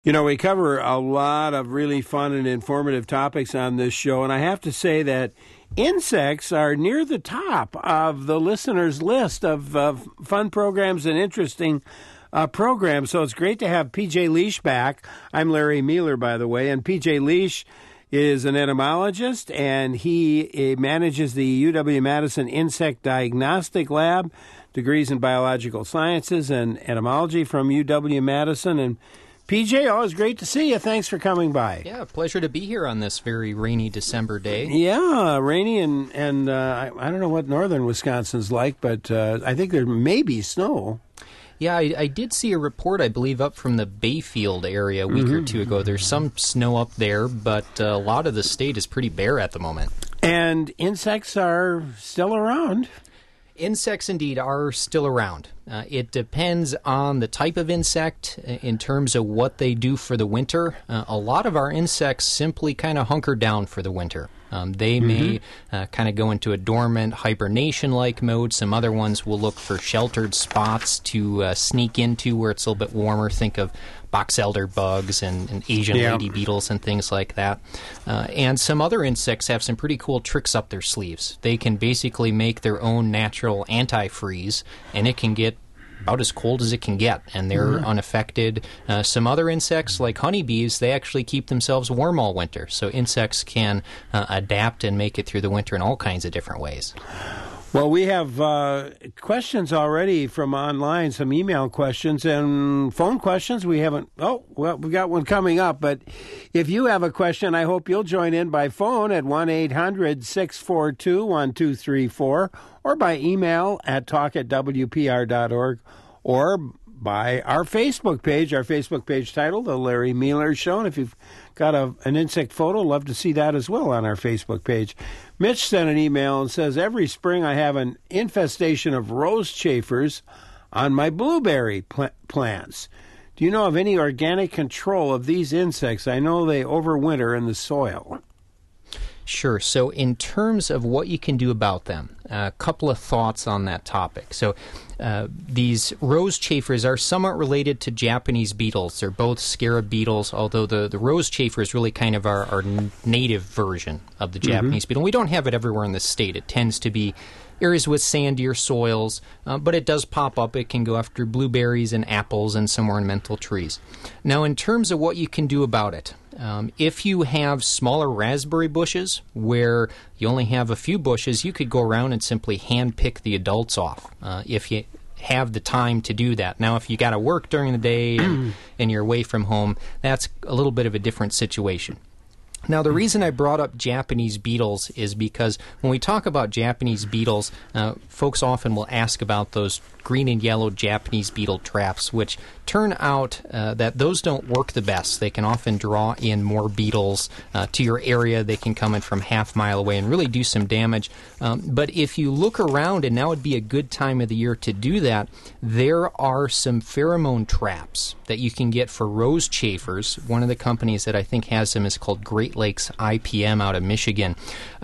You know, we cover a lot of really fun and informative topics on this show, and I have to say that insects are near the top of the listeners' list of fun programs and interesting programs. So it's great to have P.J. Liesch back. I'm Larry Mueller, by the way, and P.J. Liesch is an entomologist, and he manages the UW-Madison Insect Diagnostic Lab, degrees in biological sciences and entomology from UW-Madison, and PJ, always great to see you. Thanks for coming by. Yeah, pleasure to be here on this very rainy December day. Yeah, rainy, and I don't know what northern Wisconsin's like, but I think there may be snow. Yeah, I did see a report, I believe, up from the Bayfield area a week or two ago. There's some snow up there, but a lot of the state is pretty bare at the moment. And insects are still around. Insects, indeed, are still around. It depends on the type of insect in terms of what they do for the winter. A lot of our insects simply kind of hunker down for the winter. They may kind of go into a dormant hibernation-like mode. Some other ones will look for sheltered spots to sneak into where it's a little bit warmer. Think of box elder bugs and Asian lady beetles and things like that. And some other insects have some pretty cool tricks up their sleeves. They can basically make their own natural antifreeze, and it can get about as cold as it can get, and they're unaffected. Some other insects, like honeybees, they actually keep themselves warm all winter. So insects can adapt and make it through the winter in all kinds of different ways. Well, we have questions already from online, some email questions and phone questions. We haven't, we got one coming up. But if you have a question, I hope you'll join in by phone at 1-800-642-1234 or by email at talk@wpr.org or by our Facebook page titled The Larry Mueller Show. And if you've got an insect photo, love to see that as well on our Facebook page. Mitch sent an email and says, every spring I have an infestation of rose chafers on my blueberry plants. Do you know of any organic control of these insects? I know they overwinter in the soil. Sure. So in terms of what you can do about them, a couple of thoughts on that topic. So these rose chafers are somewhat related to Japanese beetles. They're both scarab beetles, although the rose chafer is really kind of our native version of the Japanese beetle. We don't have it everywhere in the state. It tends to be areas with sandier soils, but it does pop up. It can go after blueberries and apples and some ornamental trees. Now, in terms of what you can do about it, if you have smaller raspberry bushes where you only have a few bushes, you could go around and simply hand pick the adults off if you have the time to do that. Now, if you got to work during the day and you're away from home, that's a little bit of a different situation. Now, the reason I brought up Japanese beetles is because when we talk about Japanese beetles, folks often will ask about those green and yellow Japanese beetle traps, which turn out that those don't work the best. They can often draw in more beetles to your area. They can come in from half mile away and really do some damage. But if you look around, and now would be a good time of the year to do that, there are some pheromone traps that you can get for rose chafers. One of the companies that I think has them is called Great Lakes IPM out of Michigan.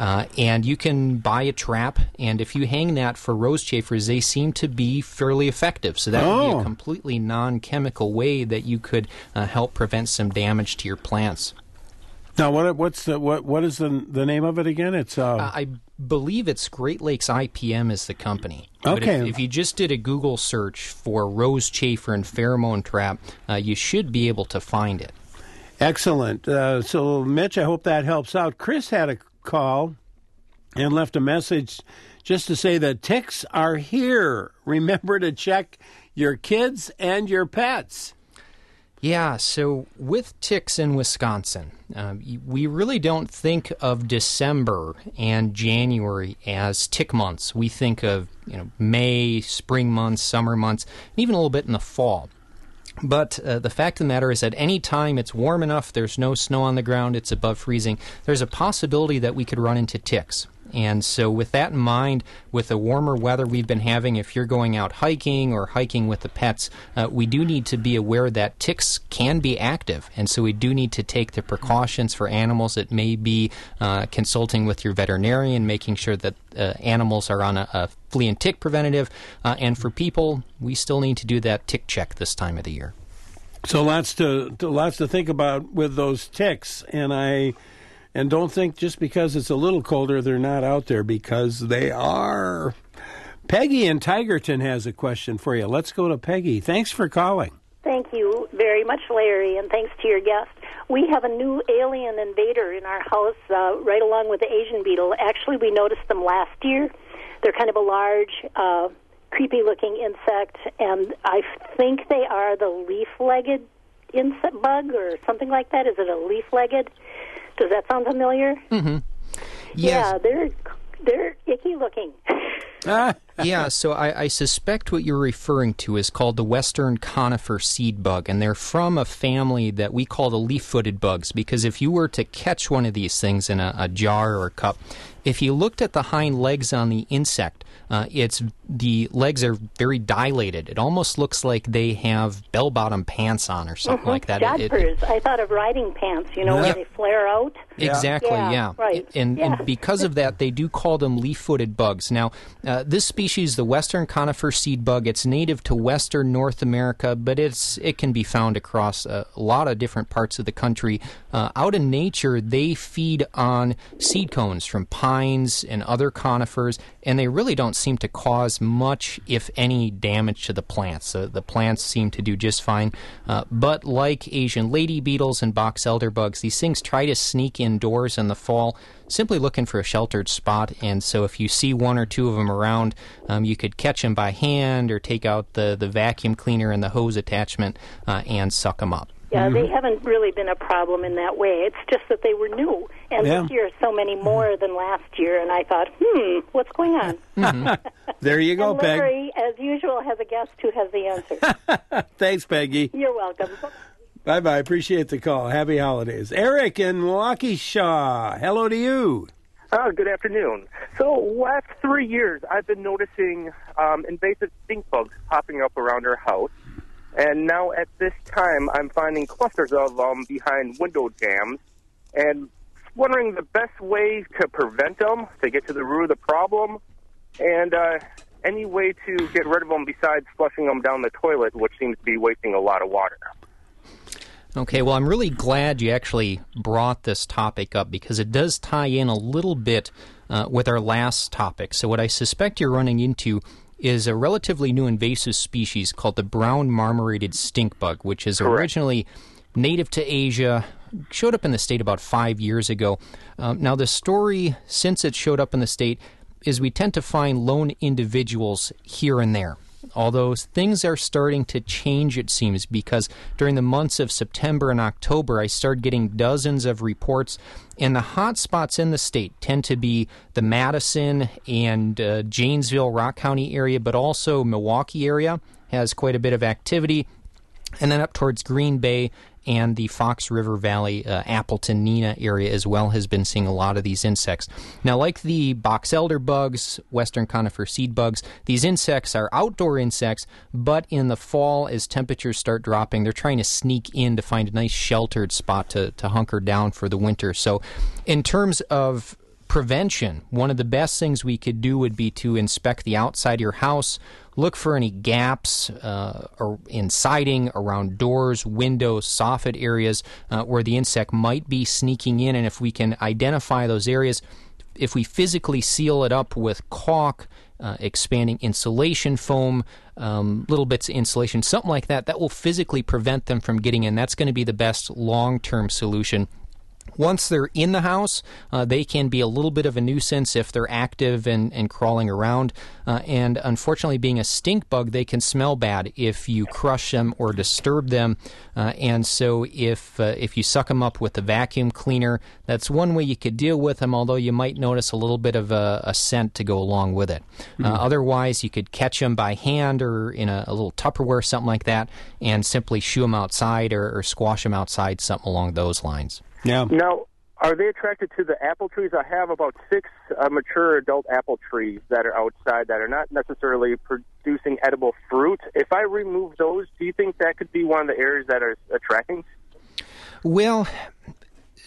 And you can buy a trap, and if you hang that for rose chafers, they seem to be fairly effective. So that would be a completely non-chemical way that you could help prevent some damage to your plants. Now, what is the name of it again? It's I believe it's Great Lakes IPM is the company. Okay. But if you just did a Google search for rose chafer and pheromone trap, you should be able to find it. Excellent. So, Mitch, I hope that helps out. Chris had a call and left a message just to say that ticks are here. Remember to check your kids and your pets. Yeah, so with ticks in Wisconsin, we really don't think of December and January as tick months. We think of May, spring months, summer months, and even a little bit in the fall. But the fact of the matter is that any time it's warm enough, there's no snow on the ground, it's above freezing, there's a possibility that we could run into ticks. And so with that in mind, with the warmer weather we've been having, if you're going out hiking or hiking with the pets, we do need to be aware that ticks can be active. And so we do need to take the precautions for animals. It may be consulting with your veterinarian, making sure that animals are on a flea and tick preventative. And for people, we still need to do that tick check this time of the year. So lots to think about with those ticks, and don't think just because it's a little colder they're not out there, because they are. Peggy in Tigerton has a question for you. Let's go to Peggy. Thanks for calling. Thank you very much, Larry, and thanks to your guest. We have a new alien invader in our house, right along with the Asian beetle. Actually, we noticed them last year. They're kind of a large, creepy-looking insect, and I think they are the leaf-legged insect bug or something like that. Is it a leaf-legged? Does that sound familiar? Mm-hmm. Yes. Yeah, they're icky-looking. Yeah, so I suspect what you're referring to is called the Western conifer seed bug, and they're from a family that we call the leaf-footed bugs, because if you were to catch one of these things in a jar or a cup, if you looked at the hind legs on the insect, the legs are very dilated. It almost looks like they have bell-bottom pants on or something like that. Jodhpurs. I thought of riding pants, where they flare out. Exactly, yeah. Right. And because of that, they do call them leaf-footed bugs. Now, this species, the Western conifer seed bug, it's native to western North America, but it can be found across a lot of different parts of the country. Out in nature, they feed on seed cones from pines and other conifers, and they really don't seem to cause much, if any, damage to the plants. The plants seem to do just fine. But like Asian lady beetles and box elder bugs, these things try to sneak indoors in the fall, simply looking for a sheltered spot. And so if you see one or two of them around, you could catch them by hand or take out the vacuum cleaner and the hose attachment and suck them up. Yeah, they haven't really been a problem in that way. It's just that they were new. And this year, so many more than last year. And I thought, what's going on? There you go, and Larry, as usual, has a guest who has the answer. Thanks, Peggy. You're welcome. Bye-bye. Appreciate the call. Happy holidays. Eric in Waukesha. Hello to you. Good afternoon. So, last 3 years, I've been noticing invasive stink bugs popping up around our house. And now at this time, I'm finding clusters of them behind window jambs, and wondering the best way to prevent them, to get to the root of the problem, and any way to get rid of them besides flushing them down the toilet, which seems to be wasting a lot of water. Okay, well, I'm really glad you actually brought this topic up, because it does tie in a little bit with our last topic. So what I suspect you're running into is a relatively new invasive species called the brown marmorated stink bug, which is originally native to Asia, showed up in the state about 5 years ago. Now, the story, since it showed up in the state, is we tend to find lone individuals here and there. Although things are starting to change, it seems, because during the months of September and October, I started getting dozens of reports, and the hot spots in the state tend to be the Madison and Janesville, Rock County area, but also Milwaukee area has quite a bit of activity, and then up towards Green Bay and the Fox River Valley, Appleton, Neenah area as well has been seeing a lot of these insects. Now, like the box elder bugs, Western conifer seed bugs, these insects are outdoor insects, but in the fall, as temperatures start dropping, they're trying to sneak in to find a nice sheltered spot to hunker down for the winter. So in terms of prevention, one of the best things we could do would be to inspect the outside of your house, look for any gaps or in siding, around doors, windows, soffit areas where the insect might be sneaking in. And if we can identify those areas, if we physically seal it up with caulk, expanding insulation foam, little bits of insulation, something like that, that will physically prevent them from getting in. That's going to be the best long-term solution. Once they're in the house, they can be a little bit of a nuisance if they're active and crawling around. And unfortunately, being a stink bug, they can smell bad if you crush them or disturb them. And so if you suck them up with the vacuum cleaner, that's one way you could deal with them, although you might notice a little bit of a scent to go along with it. Otherwise, you could catch them by hand or in a little Tupperware, something like that, and simply shoo them outside or squash them outside, something along those lines. Yeah. Now, are they attracted to the apple trees? I have about 6 mature adult apple trees that are outside that are not necessarily producing edible fruit. If I remove those, do you think that could be one of the areas that are attracting? Well, so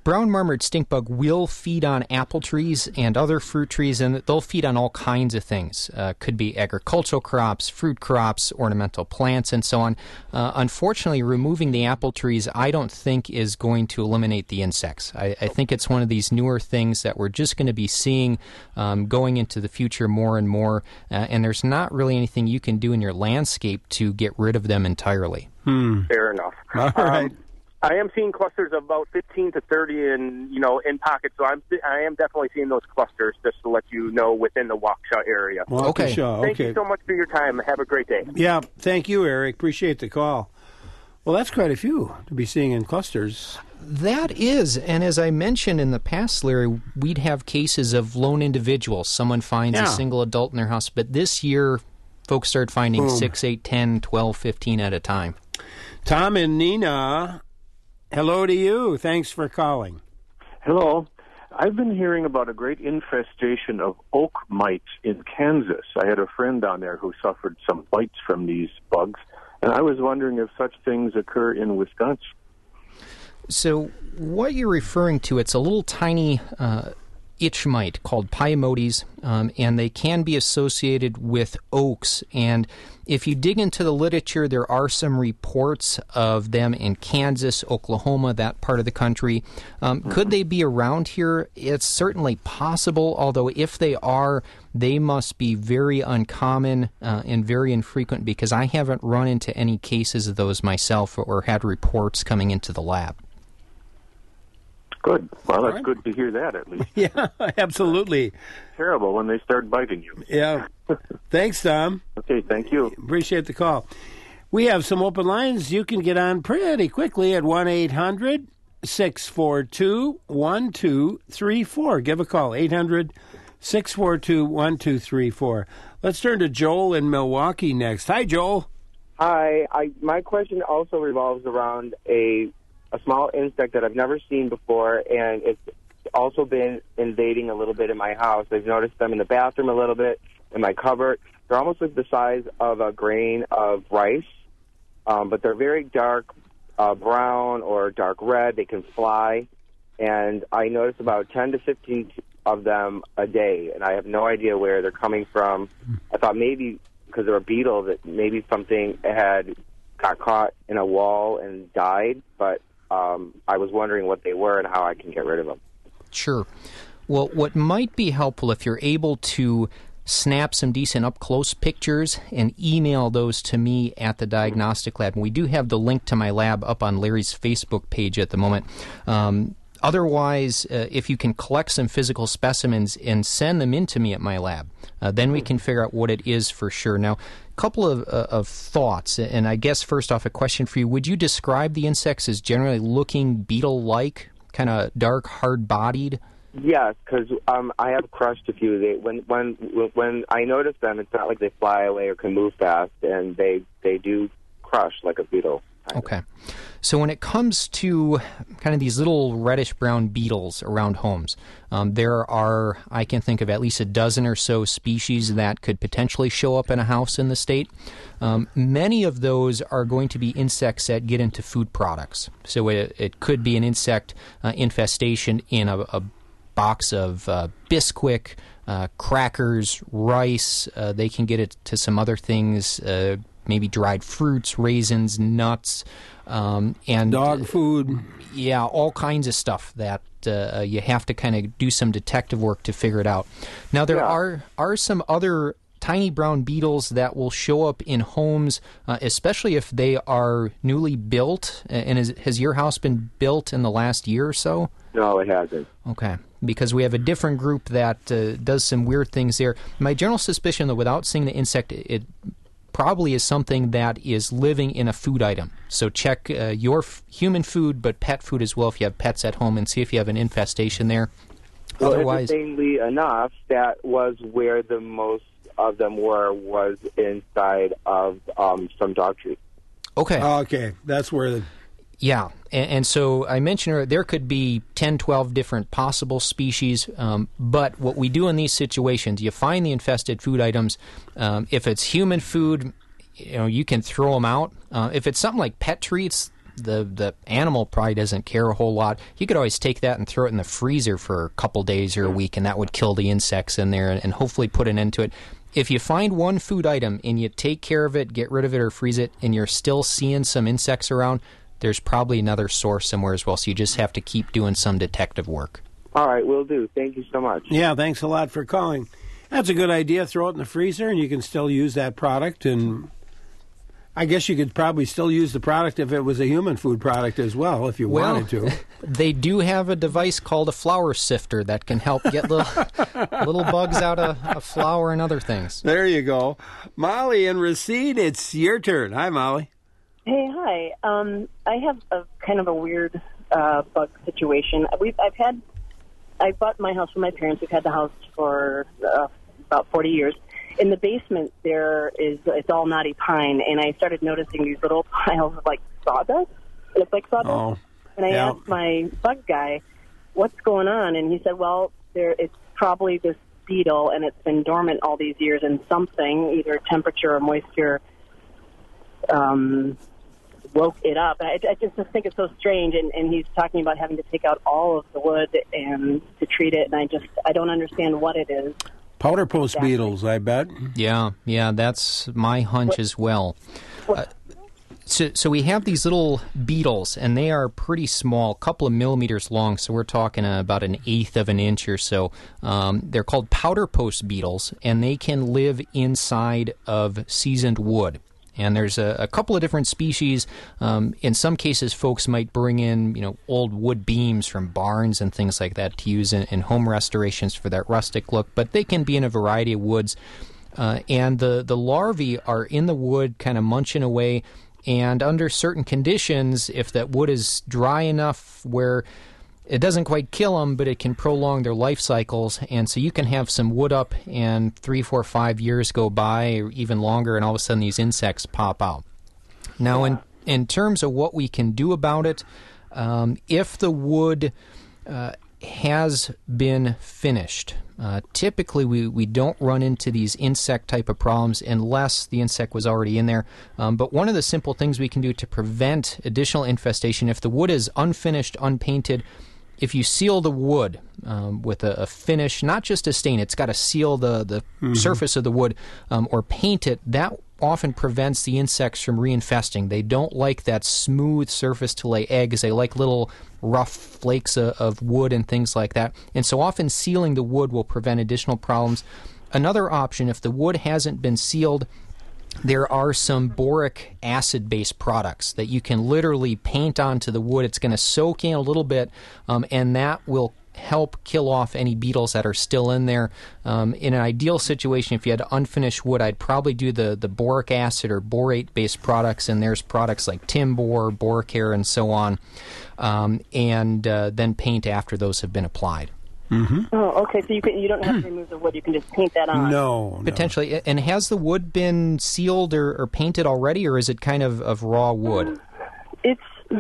brown marmored stink bug will feed on apple trees and other fruit trees, and they'll feed on all kinds of things. Could be agricultural crops, fruit crops, ornamental plants, and so on. Unfortunately, removing the apple trees, I don't think is going to eliminate the insects. I think it's one of these newer things that we're just going to be seeing going into the future more and more, and there's not really anything you can do in your landscape to get rid of them entirely. Fair enough. All right. I am seeing clusters of about 15 to 30 in pockets, so I am definitely seeing those clusters, just to let you know, within the Waukesha area. Okay. Thank you so much for your time. Have a great day. Yeah, thank you, Eric. Appreciate the call. Well, that's quite a few to be seeing in clusters. That is, and as I mentioned in the past, Larry, we'd have cases of lone individuals. Someone finds a single adult in their house, but this year, folks started finding 6, 8, 10, 12, 15 at a time. Tom and Nina, hello to you. Thanks for calling. Hello. I've been hearing about a great infestation of oak mites in Kansas. I had a friend down there who suffered some bites from these bugs, and I was wondering if such things occur in Wisconsin. So what you're referring to, it's a little tiny itch mite called Pyomotes, and they can be associated with oaks. And if you dig into the literature, there are some reports of them in Kansas, Oklahoma, that part of the country. Could they be around here? It's certainly possible, although if they are, they must be very uncommon and very infrequent, because I haven't run into any cases of those myself or had reports coming into the lab. Good. Well, that's good to hear that, at least. Yeah, absolutely. Terrible when they start biting you. Yeah. Thanks, Tom. Okay, thank you. Appreciate the call. We have some open lines. You can get on pretty quickly at 1-800-642-1234. Give a call, 800-642-1234. Let's turn to Joel in Milwaukee next. Hi, Joel. Hi. My question also revolves around a small insect that I've never seen before, and it's also been invading a little bit in my house. I've noticed them in the bathroom a little bit, in my cupboard. They're almost like the size of a grain of rice, but they're very dark brown or dark red. They can fly, and I notice about 10 to 15 of them a day, and I have no idea where they're coming from. I thought maybe because they're a beetle that maybe something got caught in a wall and died, but I was wondering what they were and how I can get rid of them. Sure. Well, what might be helpful if you're able to snap some decent up-close pictures and email those to me at the Diagnostic Lab. And we do have the link to my lab up on Larry's Facebook page at the moment. Otherwise, if you can collect some physical specimens and send them in to me at my lab, then we can figure out what it is for sure. Now, a couple of thoughts, and I guess first off a question for you. Would you describe the insects as generally looking beetle-like, kind of dark, hard-bodied? Yes, because I have crushed a few. When I notice them, it's not like they fly away or can move fast, and they do crush like a beetle. Okay. So when it comes to kind of these little reddish-brown beetles around homes, there are, I can think of at least a dozen or so species that could potentially show up in a house in the state. Many of those are going to be insects that get into food products. So it could be an insect infestation in a box of Bisquick, crackers, rice. They can get it to some other things, maybe dried fruits, raisins, nuts, and dog food. Yeah, all kinds of stuff that you have to kind of do some detective work to figure it out. Now, there are some other tiny brown beetles that will show up in homes, especially if they are newly built. And has your house been built in the last year or so? No, it hasn't. Okay, because we have a different group that does some weird things there. My general suspicion, though, without seeing the insect, it probably is something that is living in a food item. So check your human food, but pet food as well if you have pets at home, and see if you have an infestation there. Well, otherwise, interestingly enough, that was where the most of them was inside of some dog treats. Okay. Okay, that's where Yeah, and so I mentioned there could be 10, 12 different possible species, but what we do in these situations, you find the infested food items. If it's human food, you can throw them out. If it's something like pet treats, the animal probably doesn't care a whole lot. You could always take that and throw it in the freezer for a couple days or a week, and that would kill the insects in there and hopefully put an end to it. If you find one food item and you take care of it, get rid of it or freeze it, and you're still seeing some insects around, there's probably another source somewhere as well. So you just have to keep doing some detective work. All right, will do. Thank you so much. Yeah, thanks a lot for calling. That's a good idea. Throw it in the freezer, and you can still use that product. And I guess you could probably still use the product if it was a human food product as well, if you wanted to. They do have a device called a flour sifter that can help get little bugs out of flour and other things. There you go. Molly in Racine, it's your turn. Hi, Molly. Hey, hi. I have a kind of a weird bug situation. I bought my house from my parents. We've had the house for about 40 years. In the basement, it's all knotty pine, and I started noticing these little piles of, like, sawdust. It looks like sawdust. Oh, and I asked my bug guy, what's going on? And he said, well, it's probably this beetle, and it's been dormant all these years, and something, either temperature or moisture, woke it up. I just think it's so strange, and he's talking about having to take out all of the wood and to treat it, and I don't understand what it is. Powder post beetles, I bet. Yeah, that's my hunch as well. So we have these little beetles, and they are pretty small, a couple of millimeters long, so we're talking about an eighth of an inch or so. They're called powder post beetles, and they can live inside of seasoned wood. And there's a couple of different species. In some cases, folks might bring in, old wood beams from barns and things like that to use in home restorations for that rustic look. But they can be in a variety of woods. And the larvae are in the wood kind of munching away. And under certain conditions, if that wood is dry enough where it doesn't quite kill them, but it can prolong their life cycles. And so you can have some wood up and 3, 4, 5 years go by or even longer, and all of a sudden these insects pop out. Now, in terms of what we can do about it, if the wood has been finished, typically we don't run into these insect type of problems unless the insect was already in there. But one of the simple things we can do to prevent additional infestation, if the wood is unfinished, unpainted, if you seal the wood with a finish, not just a stain, it's got to seal the surface of the wood, or paint it, that often prevents the insects from reinfesting. They don't like that smooth surface to lay eggs. They like little rough flakes of wood and things like that. And so often sealing the wood will prevent additional problems. Another option, if the wood hasn't been sealed, there are some boric acid-based products that you can literally paint onto the wood. It's going to soak in a little bit, and that will help kill off any beetles that are still in there. In an ideal situation, if you had unfinished wood, I'd probably do the boric acid or borate-based products, and there's products like Timbor, Boracare, and so on, and then paint after those have been applied. Mm-hmm. Oh, okay. So you don't have to remove the wood. You can just paint that on. No. Potentially. And has the wood been sealed or painted already, or is it kind of raw wood? It's,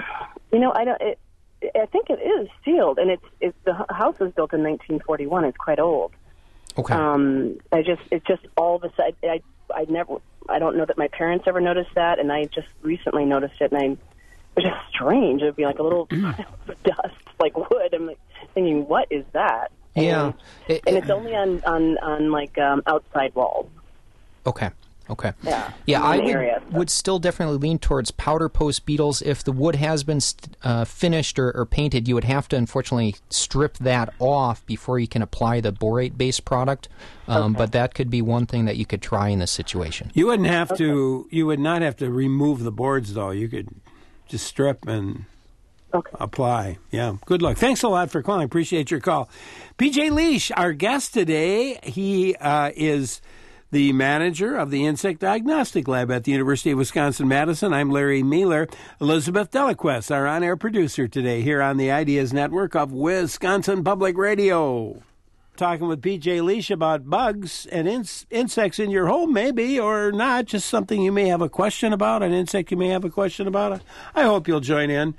I think it is sealed, and it's the house was built in 1941. It's quite old. Okay. It's just all of a sudden. I don't know that my parents ever noticed that, and I just recently noticed it, and it was just strange. It'd be like a little dust, like wood. I'm like thinking, what is that? Yeah, and it's only on like outside walls. Okay. Yeah. I would still definitely lean towards powder post beetles. If the wood has been finished or painted, you would have to unfortunately strip that off before you can apply the borate-based product. But that could be one thing that you could try in this situation. You wouldn't have to. You would not have to remove the boards, though. You could just strip and apply. Yeah. Good luck. Thanks a lot for calling. Appreciate your call. PJ Leash, our guest today. He is the manager of the Insect Diagnostic Lab at the University of Wisconsin-Madison. I'm Larry Mueller. Elizabeth Delaquest, our on-air producer today here on the Ideas Network of Wisconsin Public Radio. Talking with PJ Leash about bugs and insects in your home, maybe, or not, just something you may have a question about, an insect you may have a question about. I hope you'll join in.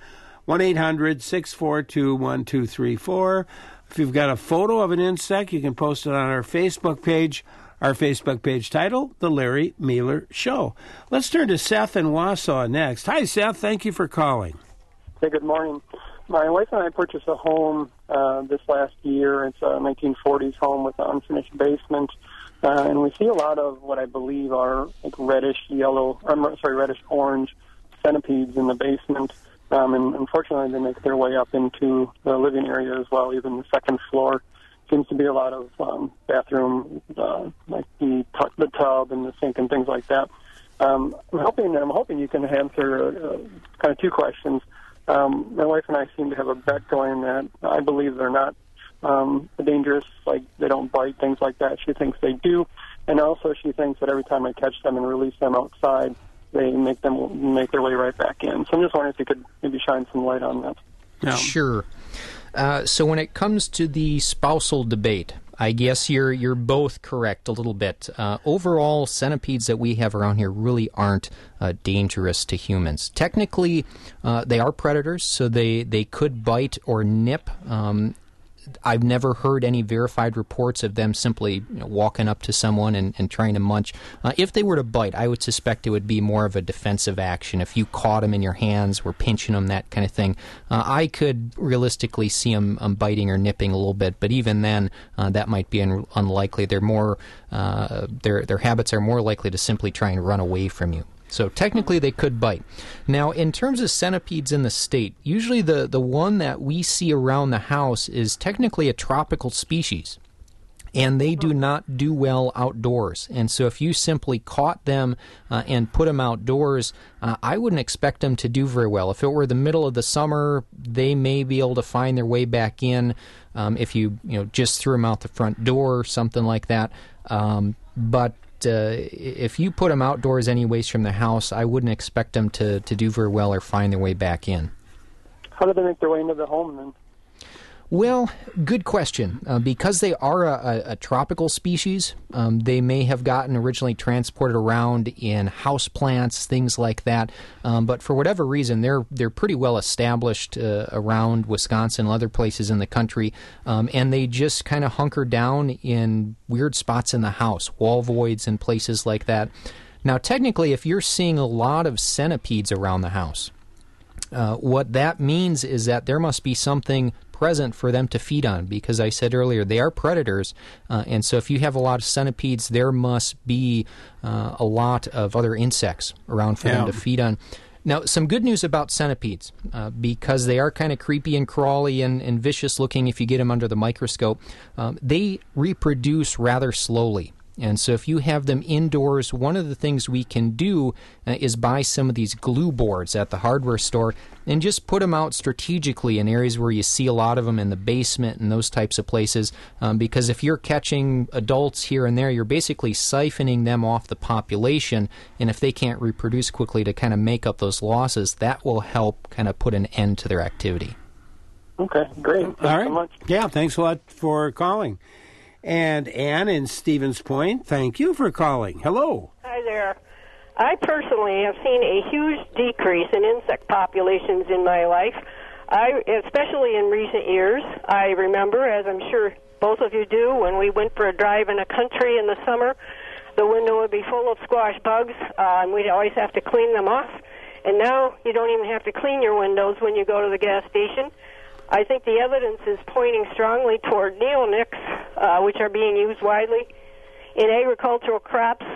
1-800-642-1234. If you've got a photo of an insect, you can post it on our Facebook page Our Facebook page title, The Larry Mueller Show. Let's turn to Seth in Wausau next. Hi, Seth. Thank you for calling. Hey, good morning. My wife and I purchased a home this last year. It's a 1940s home with an unfinished basement. And we see a lot of what I believe are like reddish orange centipedes in the basement. And unfortunately, they make their way up into the living area as well, even the second floor. Seems to be a lot of bathroom, like the tub and the sink and things like that. I'm hoping you can answer kind of two questions. My wife and I seem to have a bet going that I believe they're not dangerous, like they don't bite, things like that. She thinks they do, and also she thinks that every time I catch them and release them outside, they make their way right back in. So I'm just wondering if you could maybe shine some light on that. Yeah. Sure. So when it comes to the spousal debate, I guess you're both correct a little bit. Overall, centipedes that we have around here really aren't dangerous to humans. Technically, they are predators, so they could bite or nip. I've never heard any verified reports of them simply walking up to someone and trying to munch. If they were to bite, I would suspect it would be more of a defensive action. If you caught them in your hands, were pinching them, that kind of thing, I could realistically see them biting or nipping a little bit. But even then, that might be unlikely. They're more their habits are more likely to simply try and run away from you. So technically they could bite. Now, in terms of centipedes in the state, usually the one that we see around the house is technically a tropical species, and they do not do well outdoors. And so if you simply caught them and put them outdoors, I wouldn't expect them to do very well. If it were the middle of the summer, they may be able to find their way back in if you just threw them out the front door or something like that. But if you put them outdoors anyways from the house, I wouldn't expect them to do very well or find their way back in. How do they make their way into the home then? Well, good question. Because they are a tropical species, they may have gotten originally transported around in house plants, things like that. But for whatever reason, they're pretty well established around Wisconsin and other places in the country, and they just kind of hunker down in weird spots in the house, wall voids and places like that. Now, technically, if you're seeing a lot of centipedes around the house, what that means is that there must be something present for them to feed on, because I said earlier they are predators, and so if you have a lot of centipedes, there must be a lot of other insects around for them to feed on. Now, some good news about centipedes, because they are kind of creepy and crawly and vicious looking if you get them under the microscope, they reproduce rather slowly. And so if you have them indoors, one of the things we can do is buy some of these glue boards at the hardware store and just put them out strategically in areas where you see a lot of them in the basement and those types of places. Because if you're catching adults here and there, you're basically siphoning them off the population. And if they can't reproduce quickly to kind of make up those losses, that will help kind of put an end to their activity. Okay, great. Thanks so much. Yeah, thanks a lot for calling. And Ann in Stevens Point, thank you for calling. Hello. Hi there. I personally have seen a huge decrease in insect populations in my life, especially in recent years. I remember, as I'm sure both of you do, when we went for a drive in the country in the summer, the window would be full of squash bugs, and we'd always have to clean them off. And now you don't even have to clean your windows when you go to the gas station. I think the evidence is pointing strongly toward neonics, which are being used widely in agricultural crops.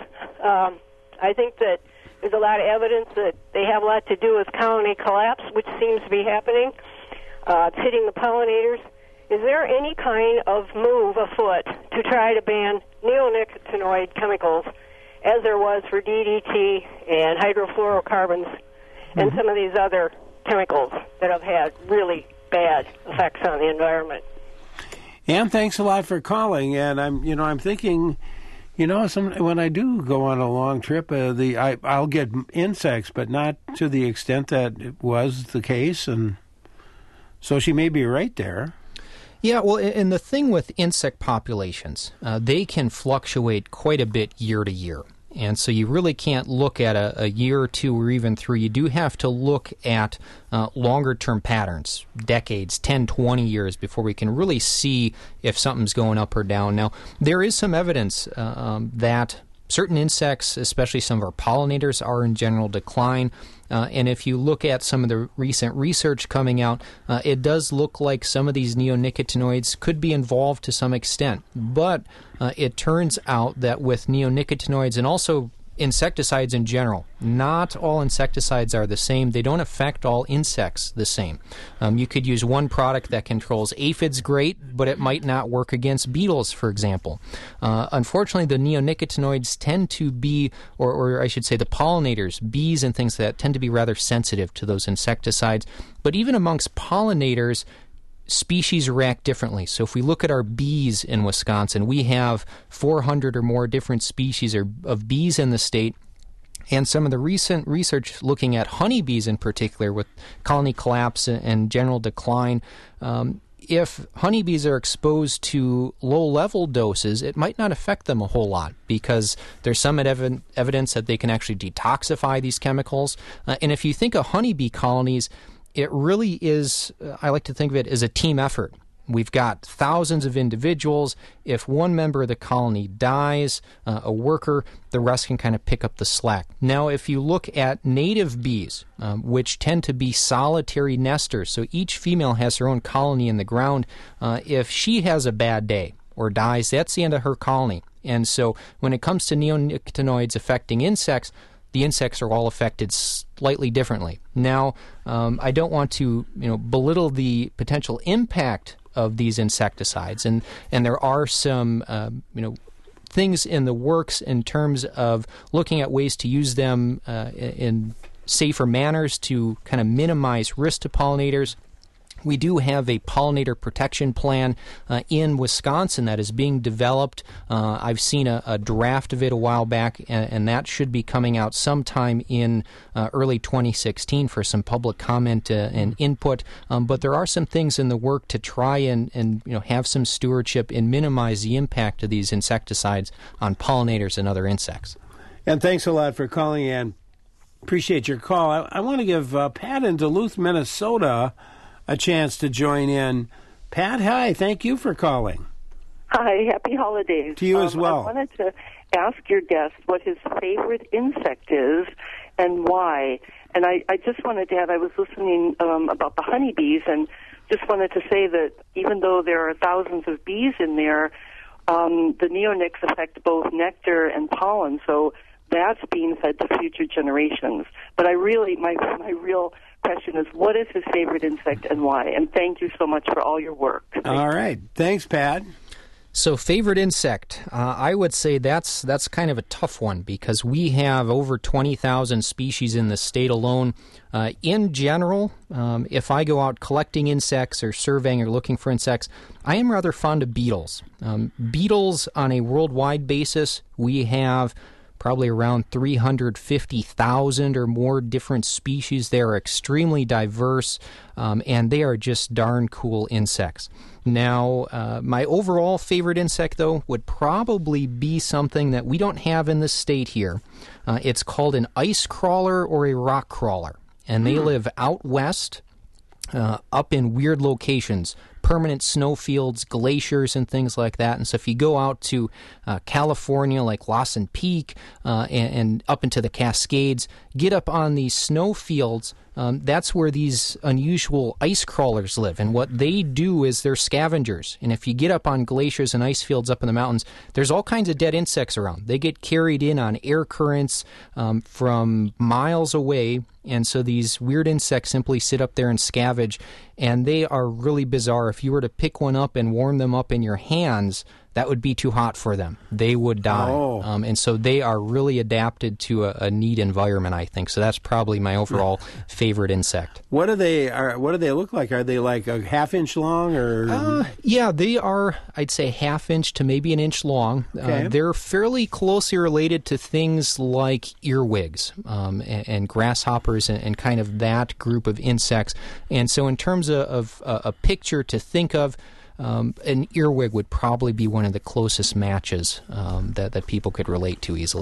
I think that there's a lot of evidence that they have a lot to do with colony collapse, which seems to be happening. It's hitting the pollinators. Is there any kind of move afoot to try to ban neonicotinoid chemicals, as there was for DDT and hydrofluorocarbons and some of these other chemicals that have had really bad effects on the environment? Ann, thanks a lot for calling. And I'm thinking, when I do go on a long trip, I'll get insects, but not to the extent that it was the case. And so she may be right there. Yeah, well, and the thing with insect populations, they can fluctuate quite a bit year to year. And so you really can't look at a year or two or even 3. You do have to look at longer-term patterns, decades, 10, 20 years, before we can really see if something's going up or down. Now, there is some evidence that certain insects, especially some of our pollinators, are in general decline. And if you look at some of the recent research coming out, it does look like some of these neonicotinoids could be involved to some extent. But it turns out that with neonicotinoids and also insecticides in general, not all insecticides are the same. They don't affect all insects the same. You could use one product that controls aphids great, but it might not work against beetles, for example. Unfortunately, the neonicotinoids tend to be, or I should say the pollinators, bees and things like that, tend to be rather sensitive to those insecticides. But even amongst pollinators, species react differently. So if we look at our bees in Wisconsin, we have 400 or more different species of bees in the state. And some of the recent research looking at honeybees in particular with colony collapse and general decline, if honeybees are exposed to low-level doses, it might not affect them a whole lot because there's some evidence that they can actually detoxify these chemicals. And if you think of honeybee colonies, it really is, I like to think of it as a team effort. We've got thousands of individuals. If one member of the colony dies, a worker, the rest can kind of pick up the slack. Now, if you look at native bees, which tend to be solitary nesters, so each female has her own colony in the ground, if she has a bad day or dies, that's the end of her colony. And so when it comes to neonicotinoids affecting insects, the insects are all affected slightly differently. Now, I don't want to belittle the potential impact of these insecticides, and there are some things in the works in terms of looking at ways to use them in safer manners to kind of minimize risk to pollinators. We do have a pollinator protection plan in Wisconsin that is being developed. I've seen a draft of it a while back, and that should be coming out sometime in early 2016 for some public comment and input. But there are some things in the work to try and have some stewardship and minimize the impact of these insecticides on pollinators and other insects. And thanks a lot for calling in. Appreciate your call. I want to give Pat in Duluth, Minnesota, a chance to join in. Pat, hi. Thank you for calling. Hi. Happy holidays. To you as well. I wanted to ask your guest what his favorite insect is and why. And I just wanted to add, I was listening about the honeybees and just wanted to say that even though there are thousands of bees in there, the neonics affect both nectar and pollen, so that's being fed to future generations. But my real question is, what is his favorite insect and why? And thank you so much for all your work. All right. Thanks, Pat. So favorite insect, I would say that's kind of a tough one because we have over 20,000 species in the state alone. In general, if I go out collecting insects or surveying or looking for insects, I am rather fond of beetles. Beetles on a worldwide basis, we have probably around 350,000 or more different species. They are extremely diverse, and they are just darn cool insects. Now, my overall favorite insect, though, would probably be something that we don't have in the state here. It's called an ice crawler or a rock crawler, and they live out west, up in weird locations, permanent snowfields, glaciers, and things like that. And so if you go out to California, like Lawson Peak, and up into the Cascades, get up on these snowfields, that's where these unusual ice crawlers live. And what they do is they're scavengers. And if you get up on glaciers and ice fields up in the mountains, there's all kinds of dead insects around. They get carried in on air currents from miles away. And so these weird insects simply sit up there and scavenge. And they are really bizarre. If you were to pick one up and warm them up in your hands, that would be too hot for them. They would die. Oh. And so they are really adapted to a neat environment, I think. So that's probably my overall favorite insect. What do they look like? Are they like a half-inch long? Or yeah, they are, I'd say, half-inch to maybe an inch long. Okay. They're fairly closely related to things like earwigs and grasshoppers and kind of that group of insects. And so in terms of a picture to think of, an earwig would probably be one of the closest matches that people could relate to easily.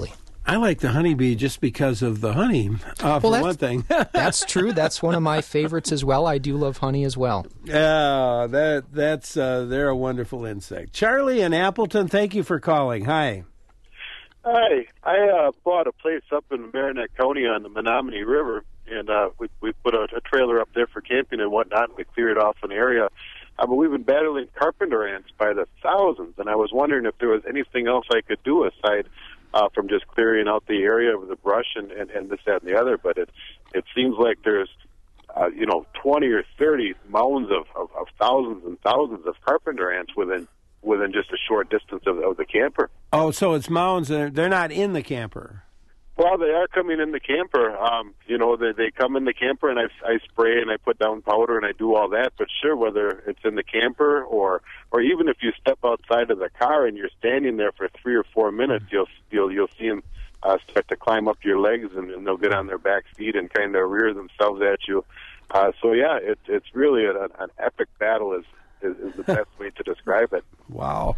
I like the honeybee just because of the honey, for one thing. That's true. That's one of my favorites as well. I do love honey as well. Yeah, they're a wonderful insect. Charlie in Appleton, thank you for calling. Hi. Hi. I bought a place up in Marinette County on the Menominee River, and we put a trailer up there for camping and whatnot, and we cleared off an area. But we've been battling carpenter ants by the thousands, and I was wondering if there was anything else I could do aside from just clearing out the area with the brush and this, that, and the other. But it seems like there's 20 or 30 mounds of thousands and thousands of carpenter ants within just a short distance of the camper. Oh, so it's mounds, and they're not in the camper. Well, they are coming in the camper. They come in the camper, and I spray and I put down powder and I do all that. But sure, whether it's in the camper or even if you step outside of the car and you're standing there for 3 or 4 minutes, you'll see them start to climb up your legs, and they'll get on their back feet and kind of rear themselves at you. It's really an epic battle is the best way to describe it. Wow.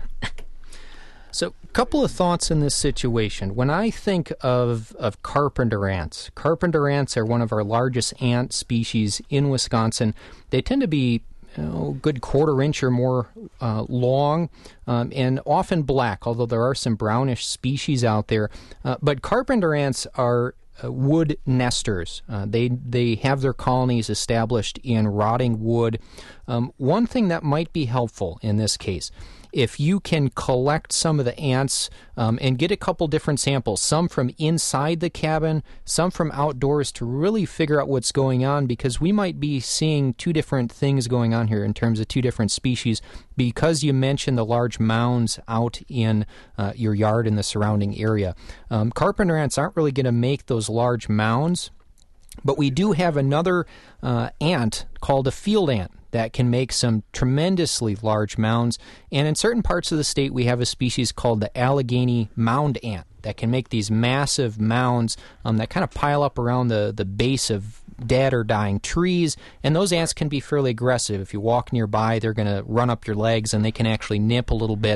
So, a couple of thoughts in this situation. When I think of carpenter ants are one of our largest ant species in Wisconsin. They tend to be a good 1/4 inch or more long, and often black, although there are some brownish species out there. But carpenter ants are wood nesters. They have their colonies established in rotting wood. One thing that might be helpful in this case, if you can collect some of the ants and get a couple different samples, some from inside the cabin, some from outdoors, to really figure out what's going on, because we might be seeing two different things going on here in terms of two different species, because you mentioned the large mounds out in your yard in the surrounding area. Carpenter ants aren't really going to make those large mounds, but we do have another ant called a field ant that can make some tremendously large mounds. And in certain parts of the state, we have a species called the Allegheny mound ant that can make these massive mounds that kind of pile up around the base of dead or dying trees. And those ants can be fairly aggressive. If you walk nearby, they're going to run up your legs, and they can actually nip a little bit.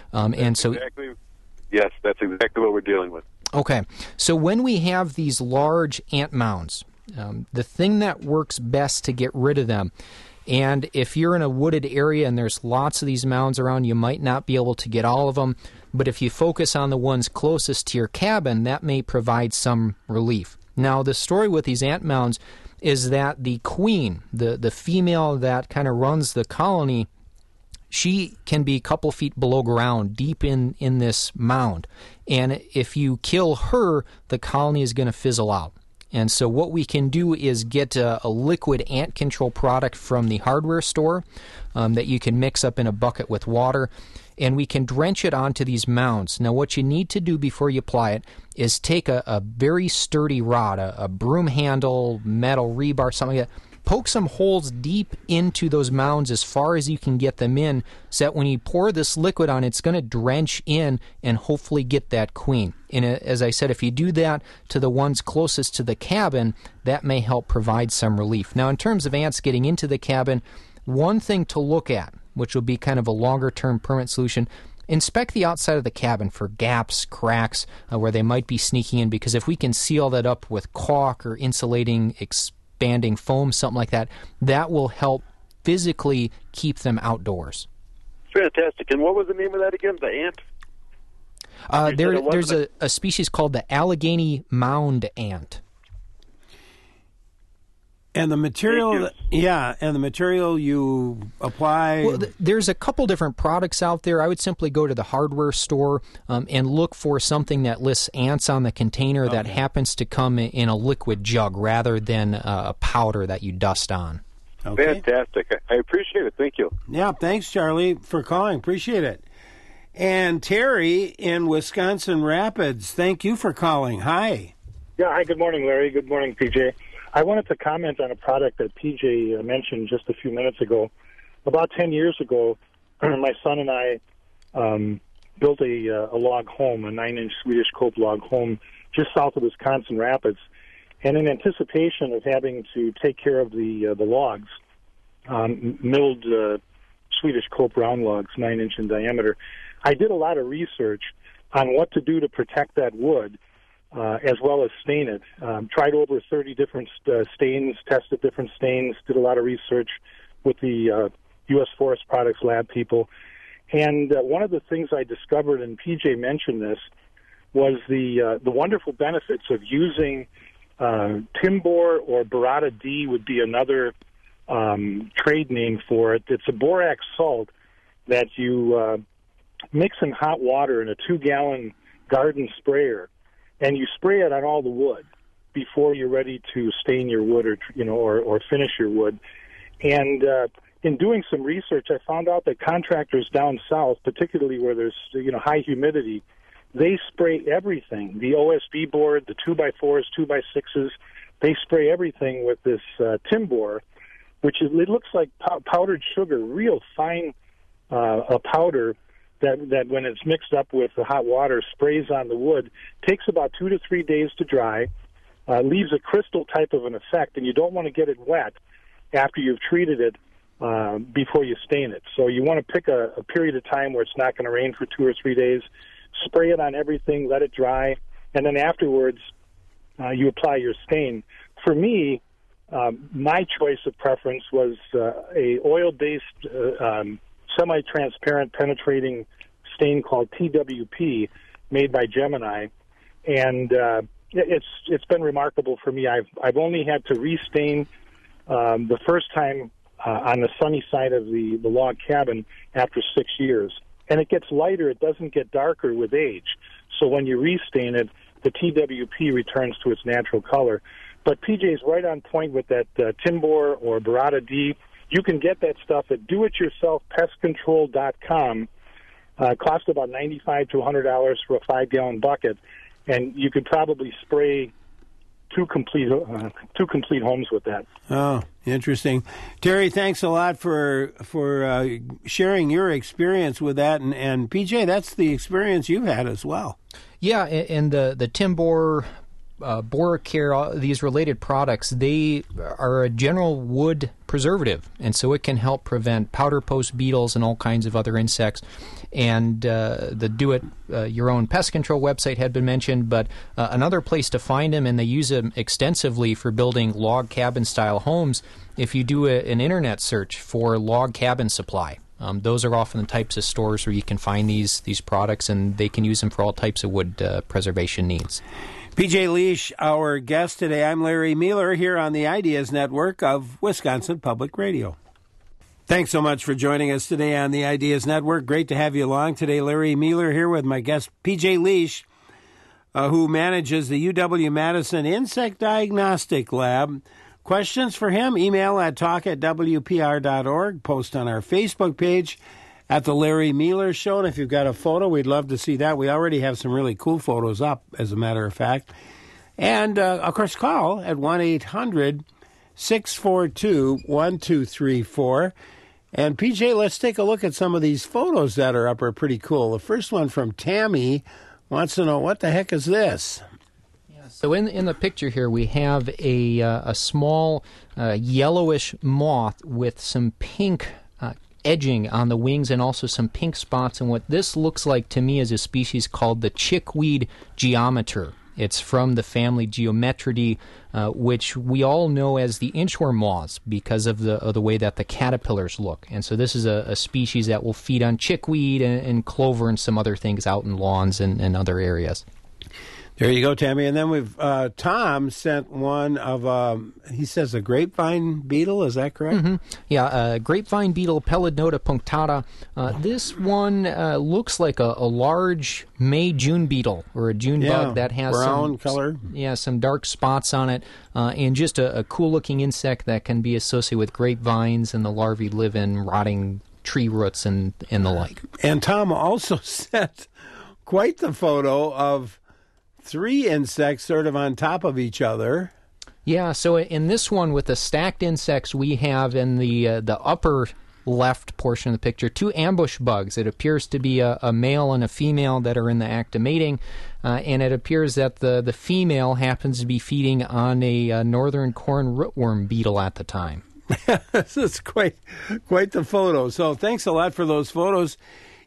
Yes, that's exactly what we're dealing with. Okay, so when we have these large ant mounds, the thing that works best to get rid of them, and if you're in a wooded area and there's lots of these mounds around, you might not be able to get all of them, but if you focus on the ones closest to your cabin, that may provide some relief. Now, the story with these ant mounds is that the queen, the female that kind of runs the colony, she can be a couple feet below ground, deep in this mound. And if you kill her, the colony is going to fizzle out. And so what we can do is get a liquid ant control product from the hardware store that you can mix up in a bucket with water, and we can drench it onto these mounds. Now, what you need to do before you apply it is take a very sturdy rod, a broom handle, metal rebar, something like that. Poke some holes deep into those mounds as far as you can get them in, so that when you pour this liquid on, it's going to drench in and hopefully get that queen. And as I said, if you do that to the ones closest to the cabin, that may help provide some relief. Now, in terms of ants getting into the cabin, one thing to look at, which will be kind of a longer-term permanent solution, inspect the outside of the cabin for gaps, cracks, where they might be sneaking in, because if we can seal that up with caulk or insulating expanding foam, something like that, that will help physically keep them outdoors. Fantastic. And what was the name of that again? The ant? There's a species called the Allegheny mound ant. And the material, you apply. Well, there's a couple different products out there. I would simply go to the hardware store and look for something that lists ants on the container that happens to come in a liquid jug rather than a powder that you dust on. Okay. Fantastic. I appreciate it. Thank you. Yeah, thanks, Charlie, for calling. Appreciate it. And Terry in Wisconsin Rapids, thank you for calling. Hi. Yeah, hi. Good morning, Larry. Good morning, PJ. I wanted to comment on a product that PJ mentioned just a few minutes ago. About 10 years ago, my son and I built a log home, a 9-inch Swedish cope log home, just south of Wisconsin Rapids. And in anticipation of having to take care of the logs, milled Swedish cope round logs, 9-inch in diameter, I did a lot of research on what to do to protect that wood as well as stain it. Tried over 30 different stains, tested different stains, did a lot of research with the U.S. Forest Products Lab people. And one of the things I discovered, and PJ mentioned this, was the wonderful benefits of using Timbor, or Burrata D would be another trade name for it. It's a borax salt that you mix in hot water in a 2-gallon garden sprayer, and you spray it on all the wood before you're ready to stain your wood or finish your wood. And in doing some research, I found out that contractors down south, particularly where there's high humidity, they spray everything. The OSB board, the 2x4s, 2x6s, they spray everything with this Timbor, which it looks like powdered sugar, real fine a powder that when it's mixed up with the hot water sprays on the wood. Takes about 2 to 3 days to dry, leaves a crystal type of an effect, and you don't want to get it wet after you've treated it before you stain it. So you want to pick a period of time where it's not going to rain for 2 or 3 days, spray it on everything, let it dry, and then afterwards you apply your stain. For me, my choice of preference was a oil-based semi-transparent penetrating stain called TWP, made by Gemini, and it's been remarkable for me. I've only had to restain the first time on the sunny side of the log cabin after 6 years, and it gets lighter. It doesn't get darker with age. So when you restain it, the TWP returns to its natural color. But PJ's right on point with that Timbor or Burrata D. You can get that stuff at doityourselfpestcontrol.com. Costs about $95 to $100 for a 5-gallon bucket, and you could probably spray two complete homes with that. Oh, interesting. Terry, thanks a lot for sharing your experience with that, and PJ, that's the experience you've had as well. Yeah, and the Timbor, Boracare, these related products, they are a general wood preservative, and so it can help prevent powder post beetles and all kinds of other insects. And the do-it-your-own pest control website had been mentioned, but another place to find them, and they use them extensively for building log cabin-style homes, if you do an internet search for log cabin supply. Those are often the types of stores where you can find these products, and they can use them for all types of wood preservation needs. PJ Liesch, our guest today. I'm Larry Mueller here on the Ideas Network of Wisconsin Public Radio. Thanks so much for joining us today on the Ideas Network. Great to have you along today. Larry Mueller here with my guest, PJ Liesch, who manages the UW-Madison Insect Diagnostic Lab. Questions for him? Email at talk@wpr.org. Post on our Facebook page at The Larry Mueller Show. And if you've got a photo, we'd love to see that. We already have some really cool photos up, as a matter of fact. And, of course, call at 1-800-642-1234. And, PJ, let's take a look at some of these photos that are up are pretty cool. The first one from Tammy wants to know, what the heck is this? So in the picture here, we have a small yellowish moth with some pink edging on the wings and also some pink spots. And what this looks like to me is a species called the chickweed geometer. It's from the family Geometridae, which we all know as the inchworm moths because of the way that the caterpillars look. And so this is a species that will feed on chickweed and clover and some other things out in lawns and other areas. There you go, Tammy. And then we've Tom sent one of, he says, a grapevine beetle. Is that correct? Mm-hmm. Yeah, grapevine beetle, Pelidnota punctata. This one looks like a large May-June beetle, or a June bug that has brown color. Yeah, some dark spots on it, and just a cool-looking insect that can be associated with grapevines, and the larvae live in rotting tree roots and the like. And Tom also sent quite the photo of 3 insects sort of on top of each other. Yeah, so in this one with the stacked insects, we have in the upper left portion of the picture 2 ambush bugs. It appears to be a male and a female that are in the act of mating, and it appears that the female happens to be feeding on a northern corn rootworm beetle at the time. This is quite the photo. So thanks a lot for those photos.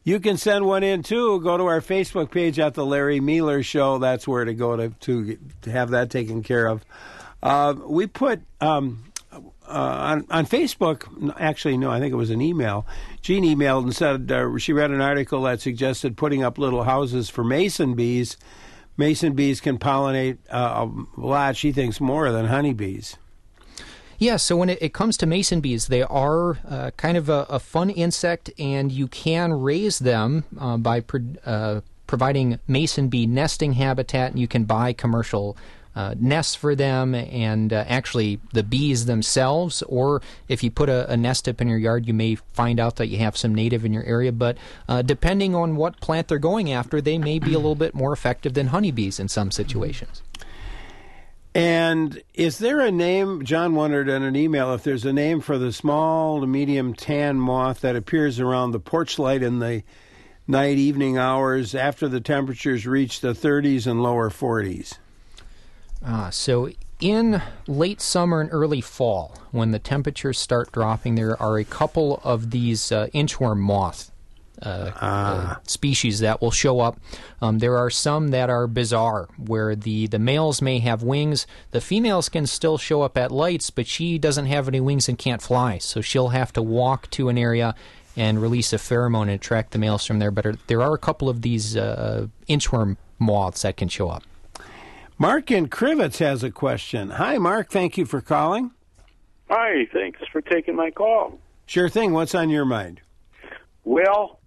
You can send one in, too. Go to our Facebook page at The Larry Mealer Show. That's where to go to have that taken care of. We put on Facebook, actually, no, I think it was an email. Jean emailed and said she read an article that suggested putting up little houses for mason bees. Mason bees can pollinate a lot, she thinks, more than honeybees. Yeah, so when it comes to mason bees, they are kind of a fun insect, and you can raise them by providing mason bee nesting habitat, and you can buy commercial nests for them, and actually the bees themselves, or if you put a nest up in your yard, you may find out that you have some native in your area, but depending on what plant they're going after, they may be a little bit more effective than honeybees in some situations. And is there a name, John wondered in an email, if there's a name for the small to medium tan moth that appears around the porch light in the night evening hours after the temperatures reach the 30s and lower 40s? So in late summer and early fall, when the temperatures start dropping, there are a couple of these inchworm moth species that will show up. There are some that are bizarre, where the males may have wings. The females can still show up at lights, but she doesn't have any wings and can't fly, so she'll have to walk to an area and release a pheromone and attract the males from there. But there are a couple of these inchworm moths that can show up. Mark in Crivets has a question. Hi, Mark. Thank you for calling. Hi. Thanks for taking my call. Sure thing. What's on your mind? Well,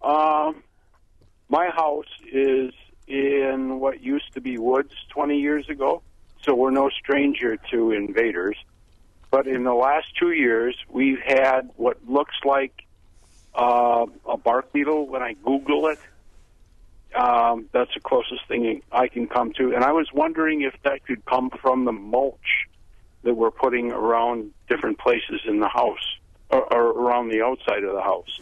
my house is in what used to be woods 20 years ago, so we're no stranger to invaders. But in the last 2 years, we've had what looks like a bark beetle when I Google it. That's the closest thing I can come to. And I was wondering if that could come from the mulch that we're putting around different places in the house, or around the outside of the house.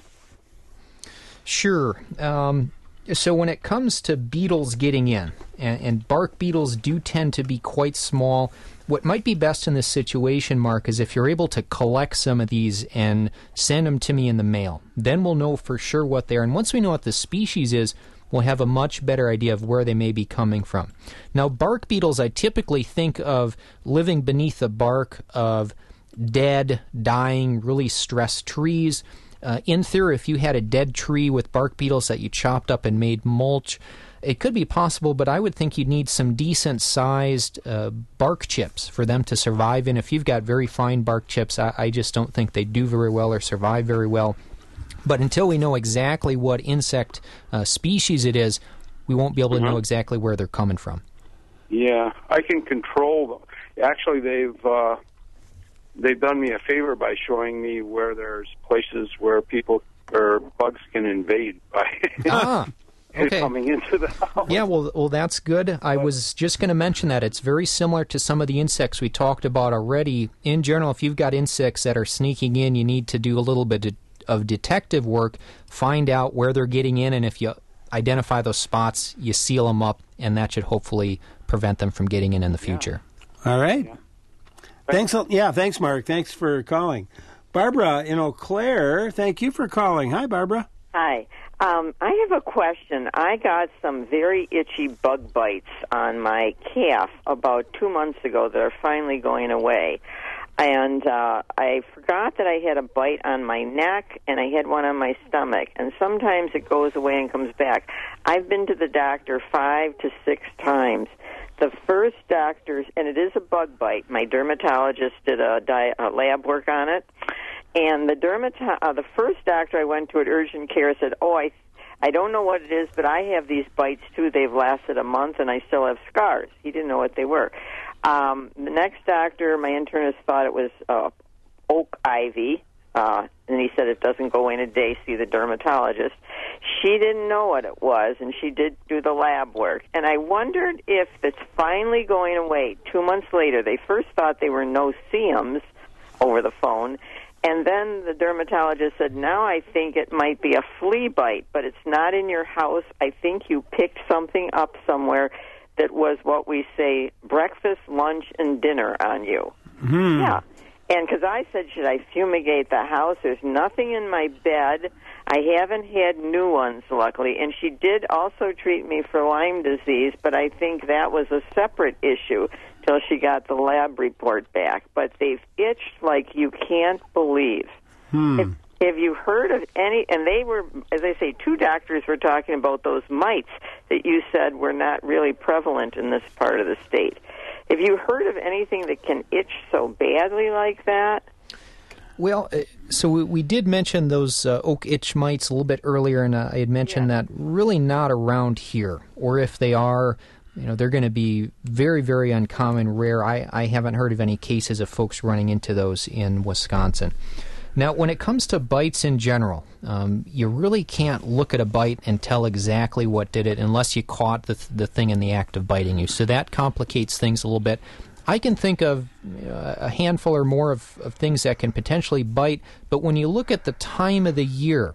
Sure. So when it comes to beetles getting in, and bark beetles do tend to be quite small, what might be best in this situation, Mark, is if you're able to collect some of these and send them to me in the mail. Then we'll know for sure what they are. And once we know what the species is, we'll have a much better idea of where they may be coming from. Now, bark beetles, I typically think of living beneath the bark of dead, dying, really stressed trees. In theory, if you had a dead tree with bark beetles that you chopped up and made mulch, it could be possible, but I would think you'd need some decent-sized bark chips for them to survive. And if you've got very fine bark chips, I just don't think they do very well or survive very well. But until we know exactly what insect species it is, we won't be able to know exactly where they're coming from. Yeah, I can control them. Actually, they've done me a favor by showing me where there's places where people or bugs can invade by coming into the house. Yeah, well, that's good. I was just going to mention that. It's very similar to some of the insects we talked about already. In general, if you've got insects that are sneaking in, you need to do a little bit of detective work, find out where they're getting in, and if you identify those spots, you seal them up, and that should hopefully prevent them from getting in the future. All right. Yeah. Thanks, Mark. Thanks for calling. Barbara in Eau Claire, thank you for calling. Hi, Barbara. Hi. I have a question. I got some very itchy bug bites on my calf about 2 months ago that are finally going away. And I forgot that I had a bite on my neck, and I had one on my stomach. And sometimes it goes away and comes back. I've been to the doctor 5 to 6 times. The first doctor's, and it is a bug bite. My dermatologist did a lab work on it. And the first doctor I went to at urgent care said, I don't know what it is, but I have these bites too. They've lasted a month, and I still have scars. He didn't know what they were. The next doctor, my internist, thought it was oak ivy, and he said it doesn't go in a day. See the dermatologist. She didn't know what it was, and she did do the lab work. And I wondered if it's finally going away. 2 months later, they first thought they were no-see-ums over the phone, and then the dermatologist said, now I think it might be a flea bite, but it's not in your house. I think you picked something up somewhere that was what we say breakfast, lunch, and dinner on you. Mm-hmm. Yeah. And because I said, should I fumigate the house? There's nothing in my bed. I haven't had new ones, luckily. And she did also treat me for Lyme disease, but I think that was a separate issue till she got the lab report back. But they've itched like you can't believe. Have you heard of any, and they were, as I say, 2 doctors were talking about those mites that you said were not really prevalent in this part of the state. Have you heard of anything that can itch so badly like that? Well, so we did mention those oak itch mites a little bit earlier, and I had mentioned that really not around here. Or if they are, they're going to be very, very uncommon, rare. I haven't heard of any cases of folks running into those in Wisconsin. Now, when it comes to bites in general, you really can't look at a bite and tell exactly what did it unless you caught the thing in the act of biting you. So that complicates things a little bit. I can think of a handful or more of things that can potentially bite, but when you look at the time of the year,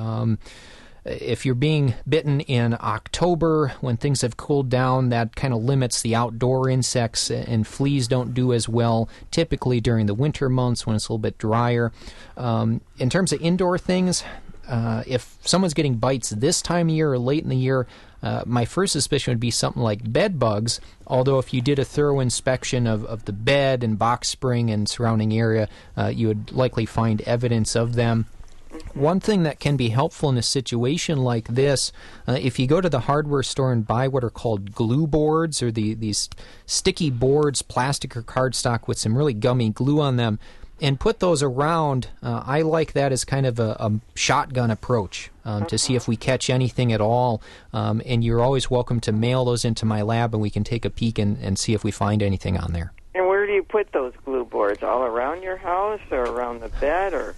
if you're being bitten in October when things have cooled down, that kind of limits the outdoor insects, and fleas don't do as well typically during the winter months when it's a little bit drier. In terms of indoor things, if someone's getting bites this time of year or late in the year, my first suspicion would be something like bed bugs, although if you did a thorough inspection of the bed and box spring and surrounding area, you would likely find evidence of them. One thing that can be helpful in a situation like this, if you go to the hardware store and buy what are called glue boards, or these sticky boards, plastic or cardstock with some really gummy glue on them, and put those around, I like that as kind of a shotgun approach to see if we catch anything at all. And you're always welcome to mail those into my lab, and we can take a peek and see if we find anything on there. And where do you put those glue boards? All around your house or around the bed? Or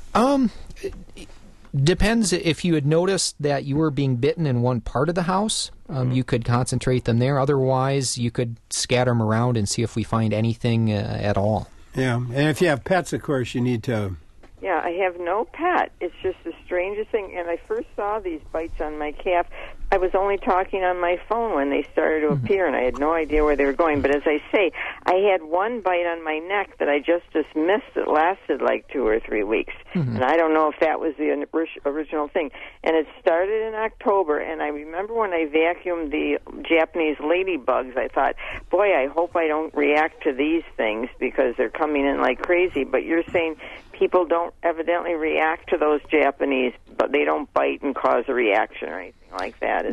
depends. If you had noticed that you were being bitten in one part of the house, you could concentrate them there. Otherwise, you could scatter them around and see if we find anything at all. Yeah, and if you have pets, of course, you need to... Yeah, I have no pet. It's just the strangest thing. And I first saw these bites on my calf. I was only talking on my phone when they started to appear, and I had no idea where they were going. But as I say, I had one bite on my neck that I just dismissed that lasted like 2 or 3 weeks. And I don't know if that was the original thing. And it started in October, and I remember when I vacuumed the Japanese ladybugs, I thought, boy, I hope I don't react to these things because they're coming in like crazy. But you're saying people don't evidently react to those Japanese, but they don't bite and cause a reaction or anything like that.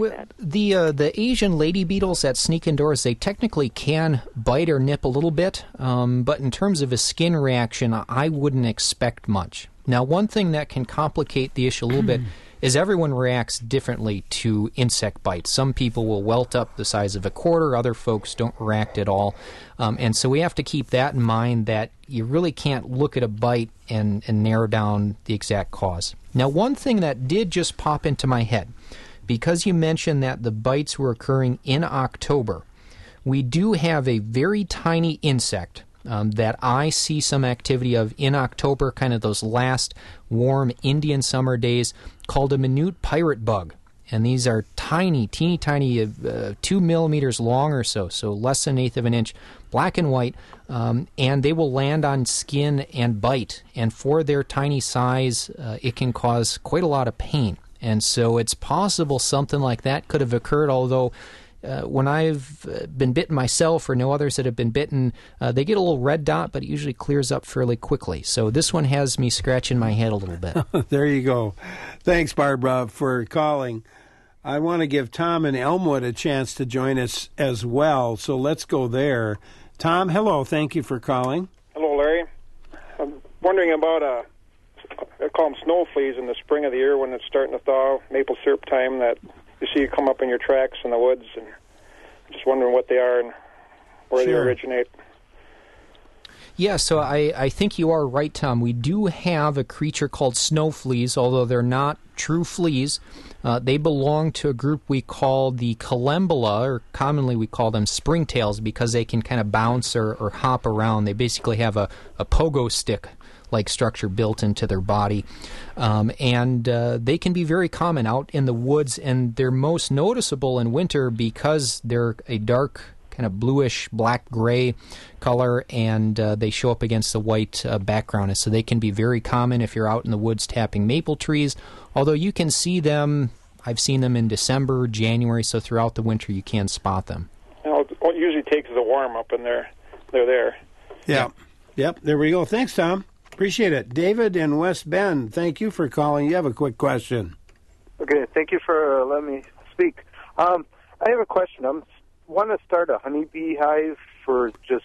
The Asian lady beetles that sneak indoors, they technically can bite or nip a little bit, but in terms of a skin reaction, I wouldn't expect much. Now, one thing that can complicate the issue a little bit is everyone reacts differently to insect bites. Some people will welt up the size of a quarter, other folks don't react at all. And so we have to keep that in mind, that you really can't look at a bite and narrow down the exact cause. Now, one thing that did just pop into my head, because you mentioned that the bites were occurring in October, we do have a very tiny insect that I see some activity of in October, kind of those last warm Indian summer days, called a minute pirate bug. And these are tiny, teeny tiny, 2 millimeters long or so less than an eighth of an inch, black and white, and they will land on skin and bite. And for their tiny size, it can cause quite a lot of pain. And so it's possible something like that could have occurred, although when I've been bitten myself or know others that have been bitten, they get a little red dot, but it usually clears up fairly quickly. So this one has me scratching my head a little bit. There you go. Thanks, Barbara, for calling. I want to give Tom in Elmwood a chance to join us as well, so let's go there. Tom, hello. Thank you for calling. Hello, Larry. I'm wondering about, I call them snow fleas in the spring of the year when it's starting to thaw, maple syrup time, that you see come up in your tracks in the woods, and I'm just wondering what they are and where they originate. Yeah, so I think you are right, Tom. We do have a creature called snow fleas, although they're not true fleas. They belong to a group we call the Collembola, or commonly we call them springtails, because they can kind of bounce or hop around. They basically have a pogo stick-like structure built into their body. And they can be very common out in the woods, and they're most noticeable in winter because they're a dark kind of bluish black-gray color, and they show up against the white background. So they can be very common if you're out in the woods tapping maple trees, although you can see them. I've seen them in December, January, so throughout the winter you can spot them. What usually takes is a warm up, and they're there. Yeah. Yep, there we go. Thanks, Tom. Appreciate it. David in West Bend, thank you for calling. You have a quick question. Okay, thank you for letting me speak. I have a question. I want to start a honeybee hive for just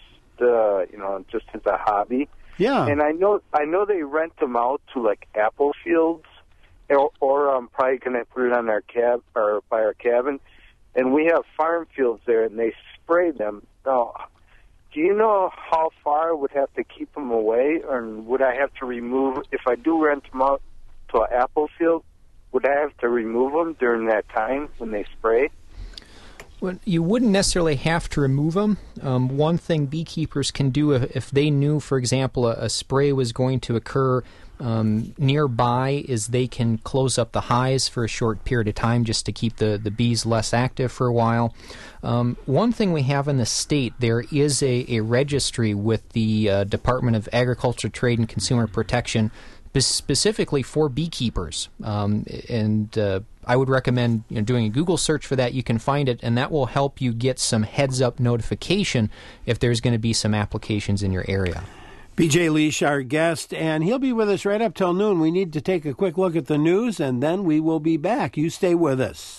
as a hobby. Yeah. And I know they rent them out to like apple fields, or I'm probably going to put it on our by our cabin. And we have farm fields there, and they spray them. Now, do you know how far I would have to keep them away, or would I have to remove, if I do rent them out to an apple field, would I have to remove them during that time when they spray? Well, you wouldn't necessarily have to remove them. One thing beekeepers can do if they knew, for example, a spray was going to occur nearby, is they can close up the hives for a short period of time just to keep the bees less active for a while. One thing we have in the state, there is a registry with the Department of Agriculture, Trade, and Consumer Protection specifically for beekeepers. And I would recommend doing a Google search for that. You can find it, and that will help you get some heads-up notification if there's going to be some applications in your area. B.J. Leash, our guest, and he'll be with us right up till noon. We need to take a quick look at the news, and then we will be back. You stay with us.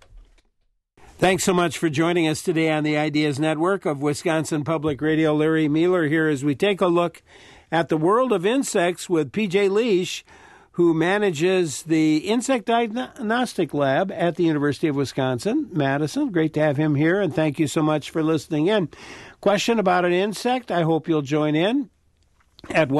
Thanks so much for joining us today on the Ideas Network of Wisconsin Public Radio. Larry Mueller here as we take a look at the world of insects with P.J. Leash, who manages the Insect Diagnostic Lab at the University of Wisconsin-Madison. Great to have him here, and thank you so much for listening in. Question about an insect? I hope you'll join in at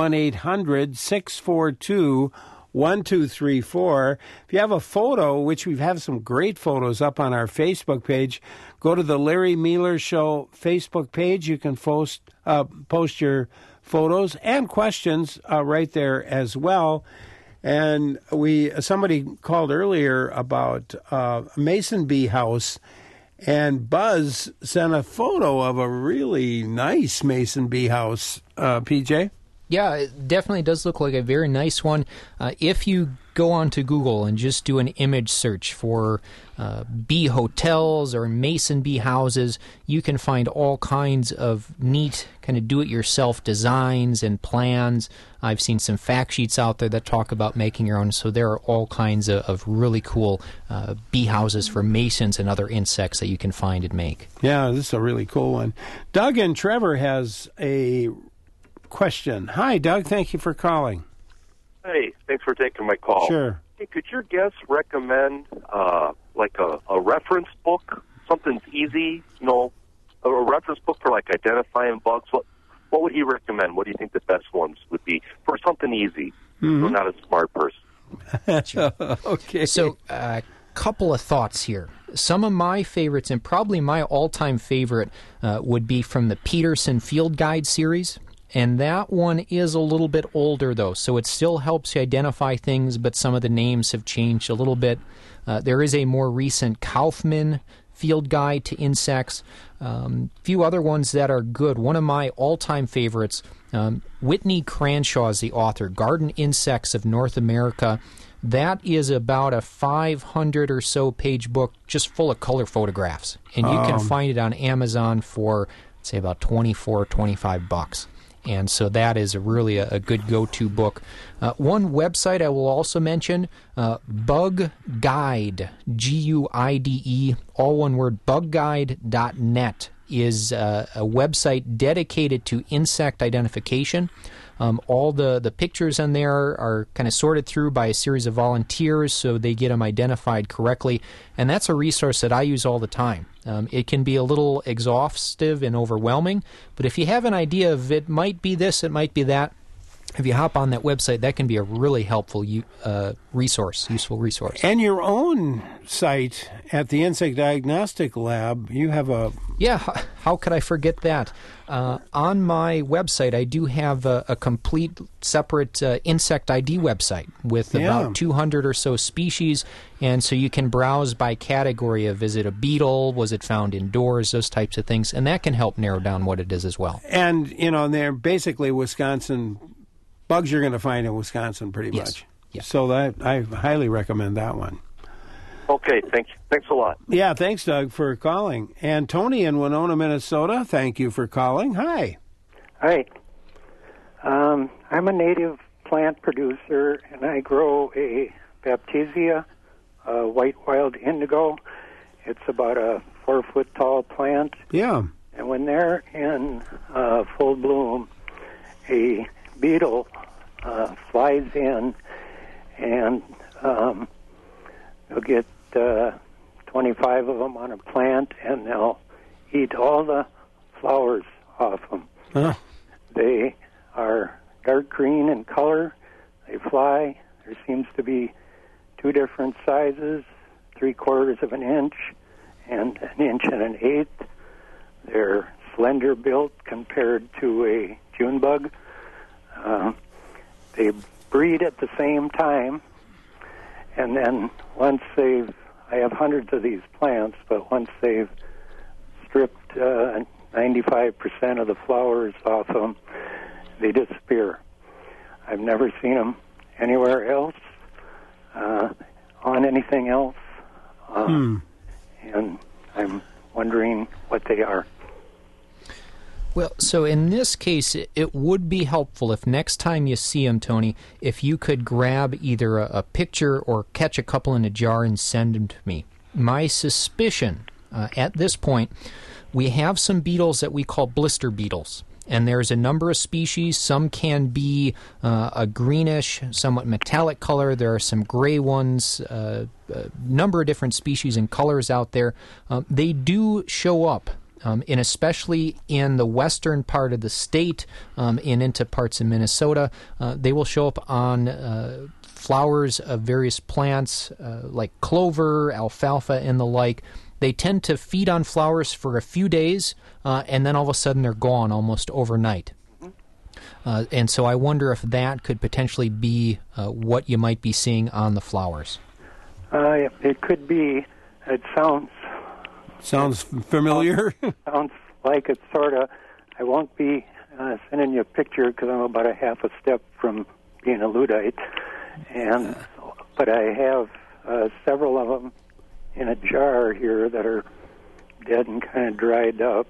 1-800-642-1234. If you have a photo, which we have some great photos up on our Facebook page, go to the Larry Mueller Show Facebook page. You can post your photos and questions right there as well. And somebody called earlier about a mason bee house, and Buzz sent a photo of a really nice mason bee house, PJ. Yeah, it definitely does look like a very nice one. If you go onto Google and just do an image search for bee hotels or mason bee houses, you can find all kinds of neat kind of do-it-yourself designs and plans. I've seen some fact sheets out there that talk about making your own, so there are all kinds of really cool bee houses for masons and other insects that you can find and make. Yeah, this is a really cool one. Doug and Trevor has a question. Hi, Doug. Thank you for calling. Hey, thanks for taking my call. Sure. Hey, could your guest recommend like a reference book, something easy, a reference book for like identifying bugs? What would he recommend? What do you think the best ones would be for something easy? Mm-hmm. We're not a smart person. Sure. Okay. So, couple of thoughts here. Some of my favorites, and probably my all-time favorite, would be from the Peterson Field Guide series. And that one is a little bit older, though, so it still helps you identify things, but some of the names have changed a little bit. There is a more recent Kaufman Field Guide to Insects. Few other ones that are good. One of my all-time favorites, Whitney Cranshaw is the author, Garden Insects of North America. That is about a 500 or so page book just full of color photographs. And you can find it on Amazon for, say, about $24-25. And so that is really a good go-to book. One website I will also mention, Bug Guide, G-U-I-D-E, all one word, bugguide.net is a website dedicated to insect identification. All the pictures on there are kind of sorted through by a series of volunteers, so they get them identified correctly. And that's a resource that I use all the time. It can be a little exhaustive and overwhelming, but if you have an idea of it might be this, it might be that, if you hop on that website, that can be a really helpful useful resource. And your own site at the Insect Diagnostic Lab, you have a... Yeah, how could I forget that? On my website, I do have a complete separate insect ID website with about 200 or so species, and so you can browse by category of, is it a beetle, was it found indoors, those types of things, and that can help narrow down what it is as well. And, they're basically Wisconsin... bugs you're going to find in Wisconsin pretty much. Yes. So that I highly recommend that one. Okay, thanks a lot. Yeah, thanks, Doug, for calling. And Tony in Winona, Minnesota, thank you for calling. Hi. Hi. I'm a native plant producer, and I grow a Baptisia, white wild indigo. It's about a 4-foot-tall plant. Yeah. And when they're in full bloom, a beetle flies in, and they'll get 25 of them on a plant, and they'll eat all the flowers off them. Huh. They are dark green in color. They fly. There seems to be 2 different sizes, 3/4 of an inch and an inch and an eighth. They're slender built compared to a June bug. They breed at the same time, and then I have hundreds of these plants, but once they've stripped 95% of the flowers off them, they disappear. I've never seen them anywhere else, on anything else, and I'm wondering what they are. Well, so in this case, it would be helpful if next time you see them, Tony, if you could grab either a picture or catch a couple in a jar and send them to me. My suspicion, at this point, we have some beetles that we call blister beetles. And there's a number of species. Some can be a greenish, somewhat metallic color. There are some gray ones, a number of different species and colors out there. They do show up. Especially in the western part of the state and into parts of Minnesota. They will show up on flowers of various plants like clover, alfalfa, and the like. They tend to feed on flowers for a few days, and then all of a sudden they're gone almost overnight. And so I wonder if that could potentially be what you might be seeing on the flowers. It could be. It Sounds familiar? Sounds like it's sort of. I won't be sending you a picture because I'm about a half a step from being a Luddite, but I have several of them in a jar here that are dead and kind of dried up.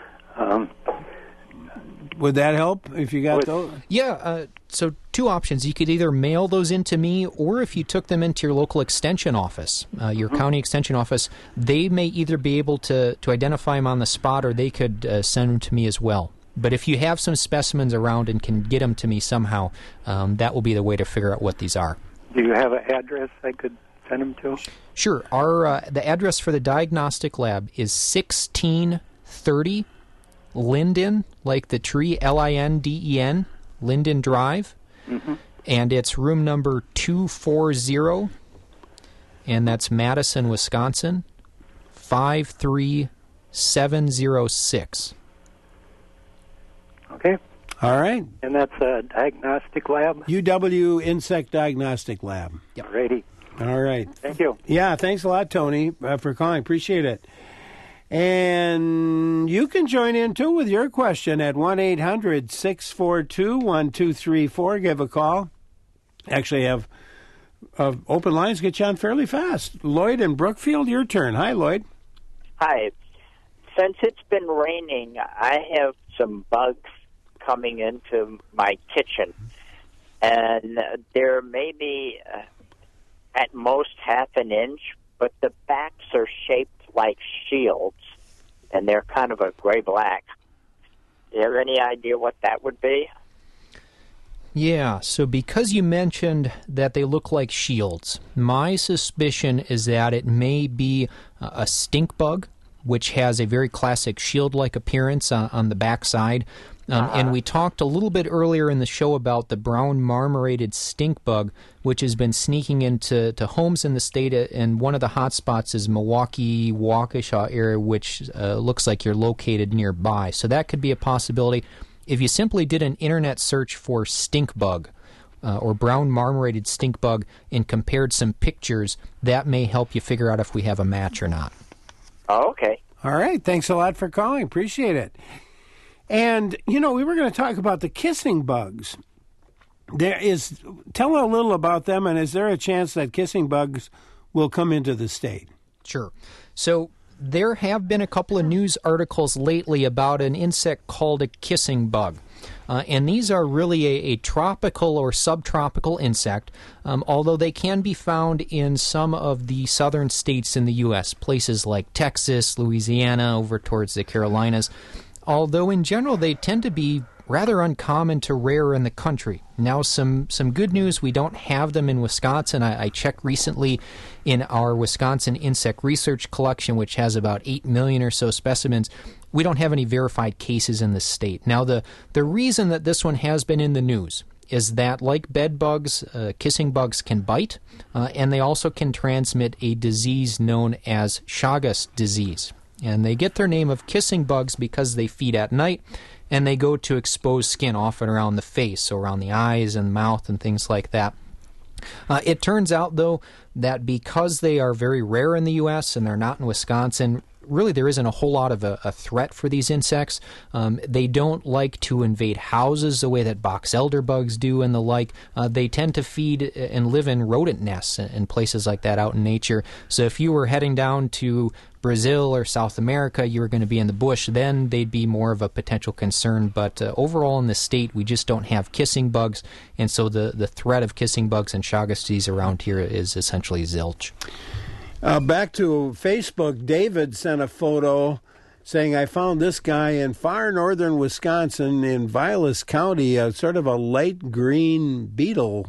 Would that help if you got those? Yeah, so 2 options. You could either mail those in to me, or if you took them into your local extension office, your county extension office, they may either be able to identify them on the spot, or they could send them to me as well. But if you have some specimens around and can get them to me somehow, that will be the way to figure out what these are. Do you have an address I could send them to? Sure. The address for the diagnostic lab is 1630 Linden, like the tree, Linden, Linden Drive, and it's room number 240, and that's Madison, Wisconsin, 53706. Okay. All right. And that's a diagnostic lab? UW Insect Diagnostic Lab. Yep. Righty. All right. Thank you. Yeah, thanks a lot, Tony, for calling. Appreciate it. And you can join in, too, with your question at 1-800-642-1234. Give a call. Actually, have open lines. Get you on fairly fast. Lloyd in Brookfield, your turn. Hi, Lloyd. Hi. Since it's been raining, I have some bugs coming into my kitchen. And they're maybe at most half an inch, but the backs are shaped like shields, and they're kind of a gray-black. Do you have any idea what that would be? Yeah, so because you mentioned that they look like shields, my suspicion is that it may be a stink bug, which has a very classic shield-like appearance on the backside. And we talked a little bit earlier in the show about the brown marmorated stink bug, which has been sneaking into homes in the state, and one of the hot spots is Milwaukee, Waukesha area, which looks like you're located nearby. So that could be a possibility. If you simply did an internet search for stink bug, or brown marmorated stink bug, and compared some pictures, that may help you figure out if we have a match or not. Oh, okay. All right. Thanks a lot for calling. Appreciate it. And, we were going to talk about the kissing bugs. Tell a little about them, and is there a chance that kissing bugs will come into the state? Sure. So there have been a couple of news articles lately about an insect called a kissing bug. And these are really a tropical or subtropical insect, although they can be found in some of the southern states in the U.S., places like Texas, Louisiana, over towards the Carolinas, although in general they tend to be rather uncommon to rare in the country. Now, some good news, we don't have them in Wisconsin. I checked recently in our Wisconsin Insect Research Collection, which has about 8 million or so specimens. We don't have any verified cases in the state. Now, the reason that this one has been in the news is that, like bed bugs, kissing bugs can bite, and they also can transmit a disease known as Chagas disease. And they get their name of kissing bugs because they feed at night, and they go to exposed skin, often around the face, so around the eyes and mouth and things like that. It turns out, though, that because they are very rare in the U.S. and they're not in Wisconsin, really there isn't a whole lot of a threat for these insects. They don't like to invade houses the way that box elder bugs do and the like. They tend to feed and live in rodent nests and places like that out in nature. So if you were heading down to Brazil or South America, you were going to be in the bush, then they'd be more of a potential concern. But overall in the state, we just don't have kissing bugs, and so the threat of kissing bugs and Chagas disease around here is essentially zilch. Back to Facebook, David sent a photo saying, I found this guy in far northern Wisconsin in Vilas County, sort of a light green beetle,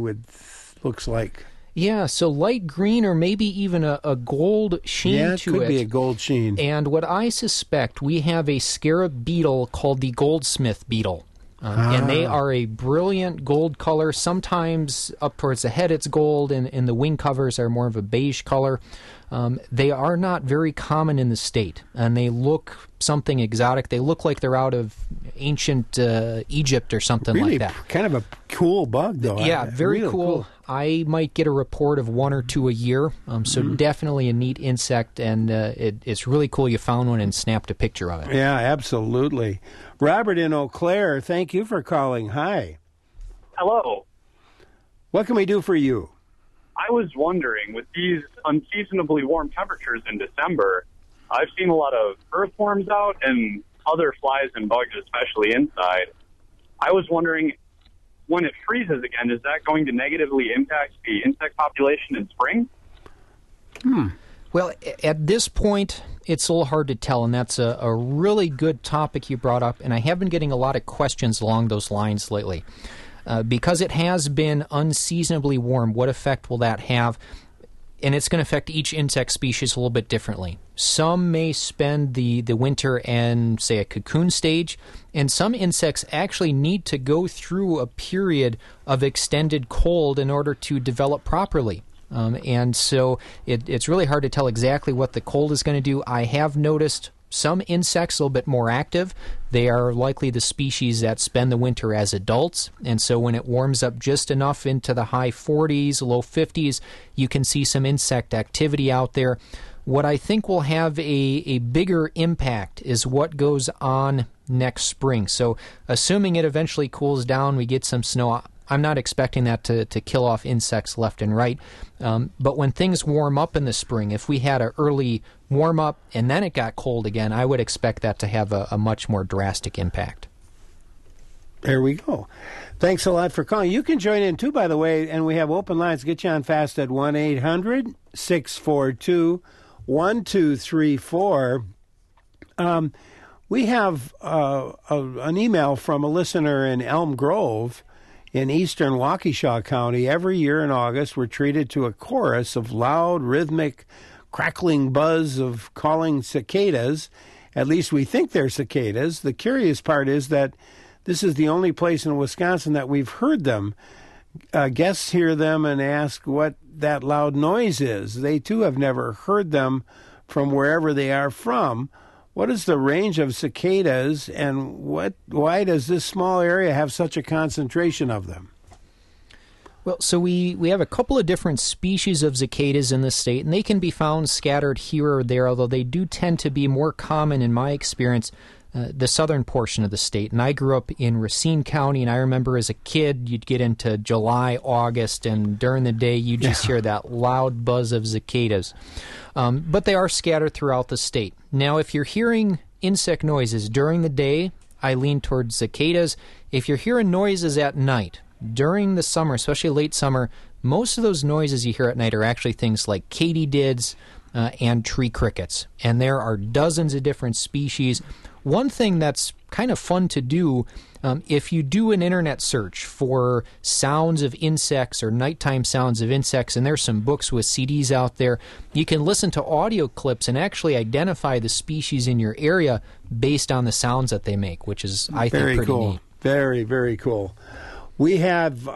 looks like. Yeah, so light green or maybe even a gold sheen to it. Yeah, it could be a gold sheen. And what I suspect, we have a scarab beetle called the goldsmith beetle. And they are a brilliant gold color. Sometimes up towards the head it's gold, and the wing covers are more of a beige color. They are not very common in the state, and they look something exotic. They look like they're out of ancient Egypt or something really, like that. Kind of a cool bug, though. Yeah, very cool. I might get a report of 1 or 2 a year, so definitely a neat insect, and it's really cool you found one and snapped a picture of it. Yeah, absolutely. Robert in Eau Claire, thank you for calling. Hi. Hello. What can we do for you? I was wondering, with these unseasonably warm temperatures in December, I've seen a lot of earthworms out and other flies and bugs, especially inside. I was wondering, when it freezes again, is that going to negatively impact the insect population in spring? Well, at this point, it's a little hard to tell, and that's a really good topic you brought up, and I have been getting a lot of questions along those lines lately. Because it has been unseasonably warm, what effect will that have? And it's going to affect each insect species a little bit differently. Some may spend the winter in, say, a cocoon stage, and some insects actually need to go through a period of extended cold in order to develop properly. And so it's really hard to tell exactly what the cold is going to do. I have noticed some insects a little bit more active. They are likely the species that spend the winter as adults, and so when it warms up just enough into the high 40s, low 50s, you can see some insect activity out there. What I think will have a bigger impact is what goes on next spring. So assuming it eventually cools down, we get some snow, I'm not expecting that to kill off insects left and right. But when things warm up in the spring, if we had an early warm up and then it got cold again, I would expect that to have a much more drastic impact. There we go. Thanks a lot for calling. You can join in too, by the way, and we have open lines. Get you on fast at 1-800-642-1234. We have an email from a listener in Elm Grove in eastern Waukesha County. Every year in August, we're treated to a chorus of loud, rhythmic, crackling buzz of calling cicadas At least we think they're cicadas. The curious part is that this is the only place in Wisconsin that we've heard them. Guests hear them and ask what that loud noise is. They, too, have never heard them from wherever they are from. What is the range of cicadas, and why does this small area have such a concentration of them? Well, so we have a couple of different species of cicadas in the state, and they can be found scattered here or there, although they do tend to be more common, in my experience, the southern portion of the state. And I grew up in Racine County, and I remember as a kid, you'd get into July, August, and during the day, you just hear that loud buzz of cicadas. But they are scattered throughout the state. Now, if you're hearing insect noises during the day, I lean towards cicadas. If you're hearing noises at night, during the summer, especially late summer, most of those noises you hear at night are actually things like katydids and tree crickets. And there are dozens of different species. One thing that's kind of fun to do, if you do an internet search for sounds of insects or nighttime sounds of insects, and there's some books with CDs out there, you can listen to audio clips and actually identify the species in your area based on the sounds that they make, which is, I think, pretty neat. Very, very cool. We have...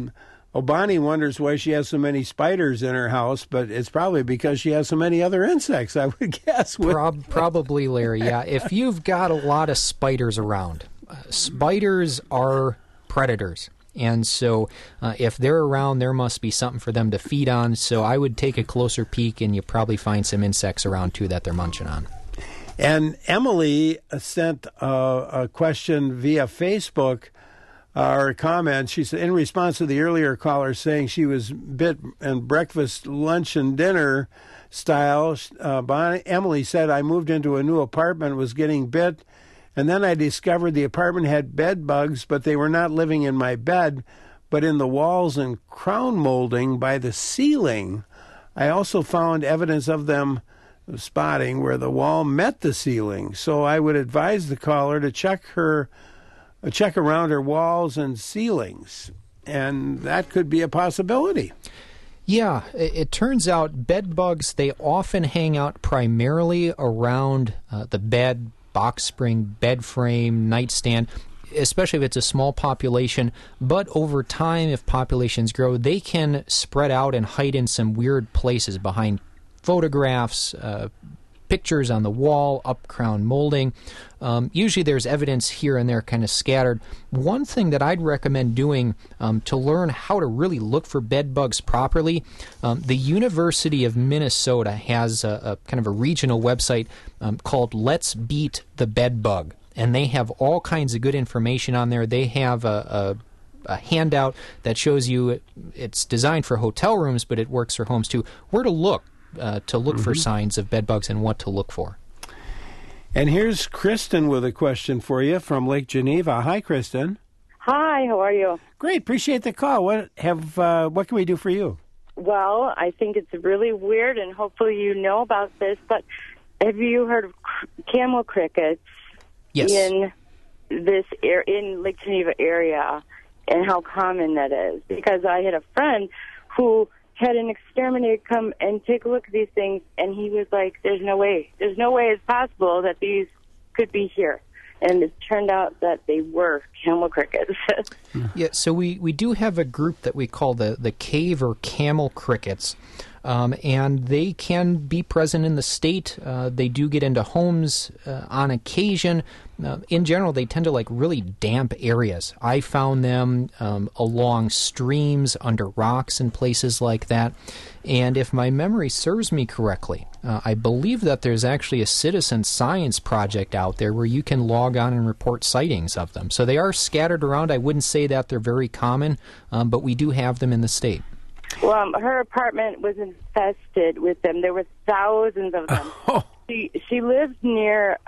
Obani wonders why she has so many spiders in her house, but it's probably because she has so many other insects, I would guess. Probably, Larry, yeah. If you've got a lot of spiders around, spiders are predators. And so if they're around, there must be something for them to feed on. So I would take a closer peek, and you probably find some insects around, too, that they're munching on. And Emily sent a question via Facebook. Or a comment. She said, in response to the earlier caller saying she was bit in breakfast, lunch, and dinner style, Emily said, I moved into a new apartment, was getting bit, and then I discovered the apartment had bed bugs, but they were not living in my bed, but in the walls and crown molding by the ceiling. I also found evidence of them spotting where the wall met the ceiling. So I would advise the caller to check around her walls and ceilings, and that could be a possibility. Yeah, it turns out bed bugs, they often hang out primarily around the bed, box spring, bed frame, nightstand, especially if it's a small population. But over time, if populations grow, they can spread out and hide in some weird places behind photographs, pictures on the wall, up crown molding. Usually there's evidence here and there kind of scattered. One thing that I'd recommend doing to learn how to really look for bed bugs properly, the University of Minnesota has a kind of a regional website called Let's Beat the Bed Bug. And they have all kinds of good information on there. They have a handout that shows you, it's designed for hotel rooms, but it works for homes too, where to look for signs of bed bugs and what to look for. And here's Kristen with a question for you from Lake Geneva. Hi, Kristen. Hi, how are you? Great, appreciate the call. What can we do for you? Well, I think it's really weird, and hopefully you know about this, but have you heard of camel crickets? Yes. In Lake Geneva area, and how common that is? Because I had a friend who had an exterminator come and take a look at these things, and he was like, there's no way it's possible that these could be here. And it turned out that they were camel crickets. Yeah, so we do have a group that we call the cave or camel crickets, and they can be present in the state. They do get into homes on occasion. In general, they tend to like really damp areas. I found them along streams, under rocks, and places like that. And if my memory serves me correctly, I believe that there's actually a citizen science project out there where you can log on and report sightings of them. So they are scattered around. I wouldn't say that they're very common, but we do have them in the state. Well, her apartment was infested with them. There were thousands of them. She lived near,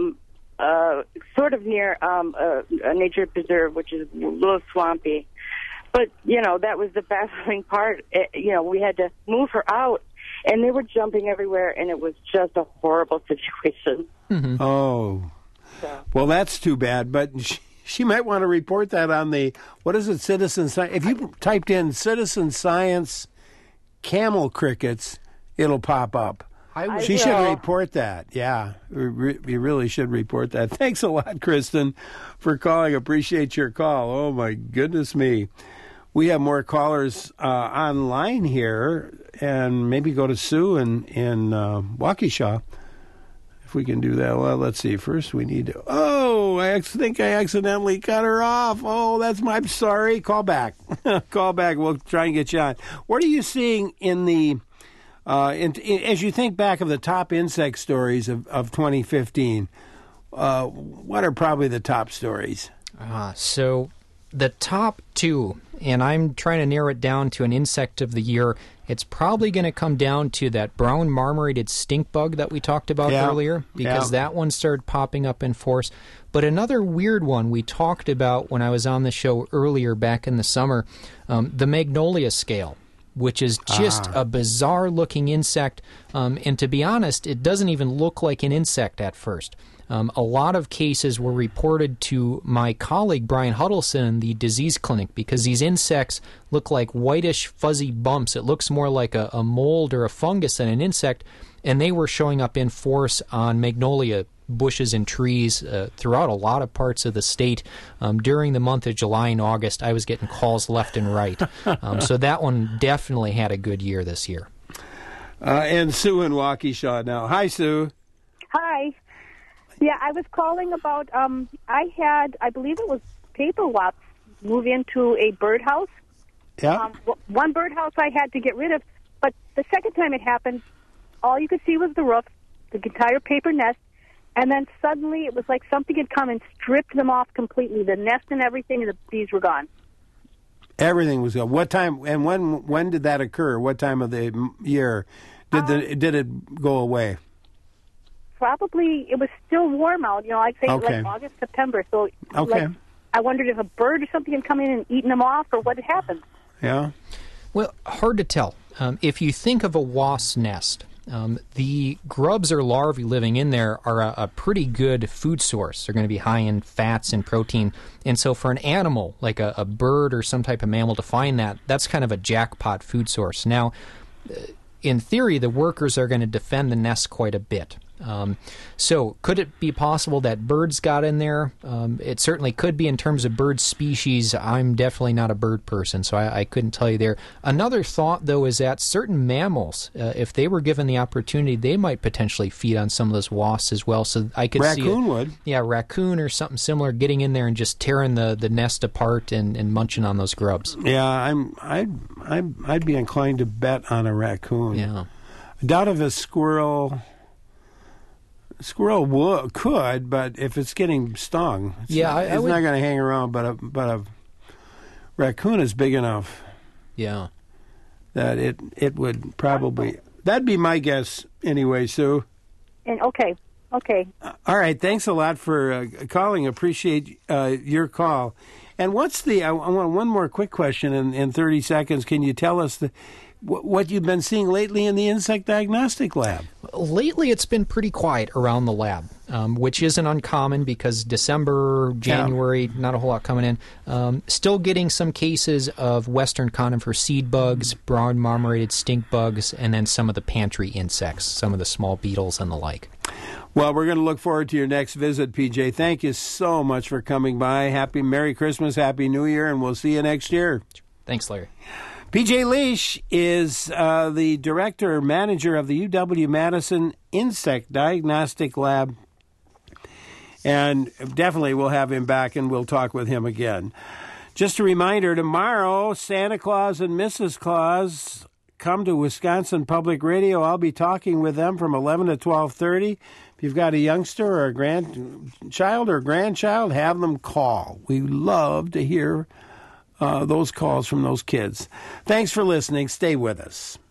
sort of near a nature preserve, which is a little swampy. But, that was the baffling part. We had to move her out, and they were jumping everywhere, and it was just a horrible situation. Mm-hmm. Oh. Well, that's too bad, but she might want to report that on the, what is it, Citizen Science? If you typed in Citizen Science camel crickets, it'll pop up. She should report that. Yeah, we really should report that. Thanks a lot, Kristen, for calling. Appreciate your call. Oh, my goodness me. We have more callers online here, and maybe go to Sue in Waukesha, if we can do that. Well, let's see. First, we need to... Oh, I think I accidentally cut her off. Oh, I'm sorry. Call back. Call back. We'll try and get you on. What are you seeing in the... as you think back of the top insect stories of 2015, what are probably the top stories? So the top two, and I'm trying to narrow it down to an insect of the year, it's probably going to come down to that brown marmorated stink bug that we talked about earlier, because that one started popping up in force. But another weird one we talked about when I was on the show earlier back in the summer, the magnolia scale, which is just a bizarre-looking insect. And to be honest, it doesn't even look like an insect at first. A lot of cases were reported to my colleague Brian Huddleston in the disease clinic because these insects look like whitish, fuzzy bumps. It looks more like a mold or a fungus than an insect, and they were showing up in force on magnolia bushes and trees throughout a lot of parts of the state. During the month of July and August, I was getting calls left and right. So that one definitely had a good year this year. And Sue in Waukesha now. Hi, Sue. Hi. Yeah, I was calling about, I believe it was paper wasps move into a birdhouse. Yeah. One birdhouse I had to get rid of, but the second time it happened, all you could see was the roof, the entire paper nest, and then suddenly it was like something had come and stripped them off completely. The nest and everything, and the bees were gone. Everything was gone. What time, and when did that occur? What time of the year did it go away? Probably, it was still warm out, I'd say like August, September. So I wondered if a bird or something had come in and eaten them off, or what had happened. Yeah. Well, hard to tell. If you think of a wasp's nest, the grubs or larvae living in there are a pretty good food source. They're going to be high in fats and protein. And so for an animal, like a bird or some type of mammal, to find that's kind of a jackpot food source. Now, in theory, the workers are going to defend the nest quite a bit. So could it be possible that birds got in there? It certainly could be in terms of bird species. I'm definitely not a bird person, so I couldn't tell you there. Another thought, though, is that certain mammals, if they were given the opportunity, they might potentially feed on some of those wasps as well. So I could see raccoon would. Yeah, raccoon or something similar getting in there and just tearing the nest apart and munching on those grubs. Yeah, I'd be inclined to bet on a raccoon. Yeah. I doubt if a squirrel could, but if it's getting stung, it's not going to hang around. But a raccoon is big enough, that it would probably. That'd be my guess anyway, Sue. And okay. All right, thanks a lot for calling. Appreciate your call. And I want one more quick question in 30 seconds. Can you tell us what you've been seeing lately in the insect diagnostic lab? Lately, it's been pretty quiet around the lab, which isn't uncommon because December, January, not a whole lot coming in. Still getting some cases of western conifer seed bugs, brown marmorated stink bugs, and then some of the pantry insects, some of the small beetles and the like. Well, we're going to look forward to your next visit, PJ. Thank you so much for coming by. Merry Christmas, Happy New Year, and we'll see you next year. Thanks, Larry. PJ Liesch is the director manager of the UW-Madison Insect Diagnostic Lab. And definitely we'll have him back and we'll talk with him again. Just a reminder, tomorrow, Santa Claus and Mrs. Claus come to Wisconsin Public Radio. I'll be talking with them from 11 to 12:30. If you've got a youngster or a grandchild or grandchild, have them call. We love to hear those calls from those kids. Thanks for listening. Stay with us.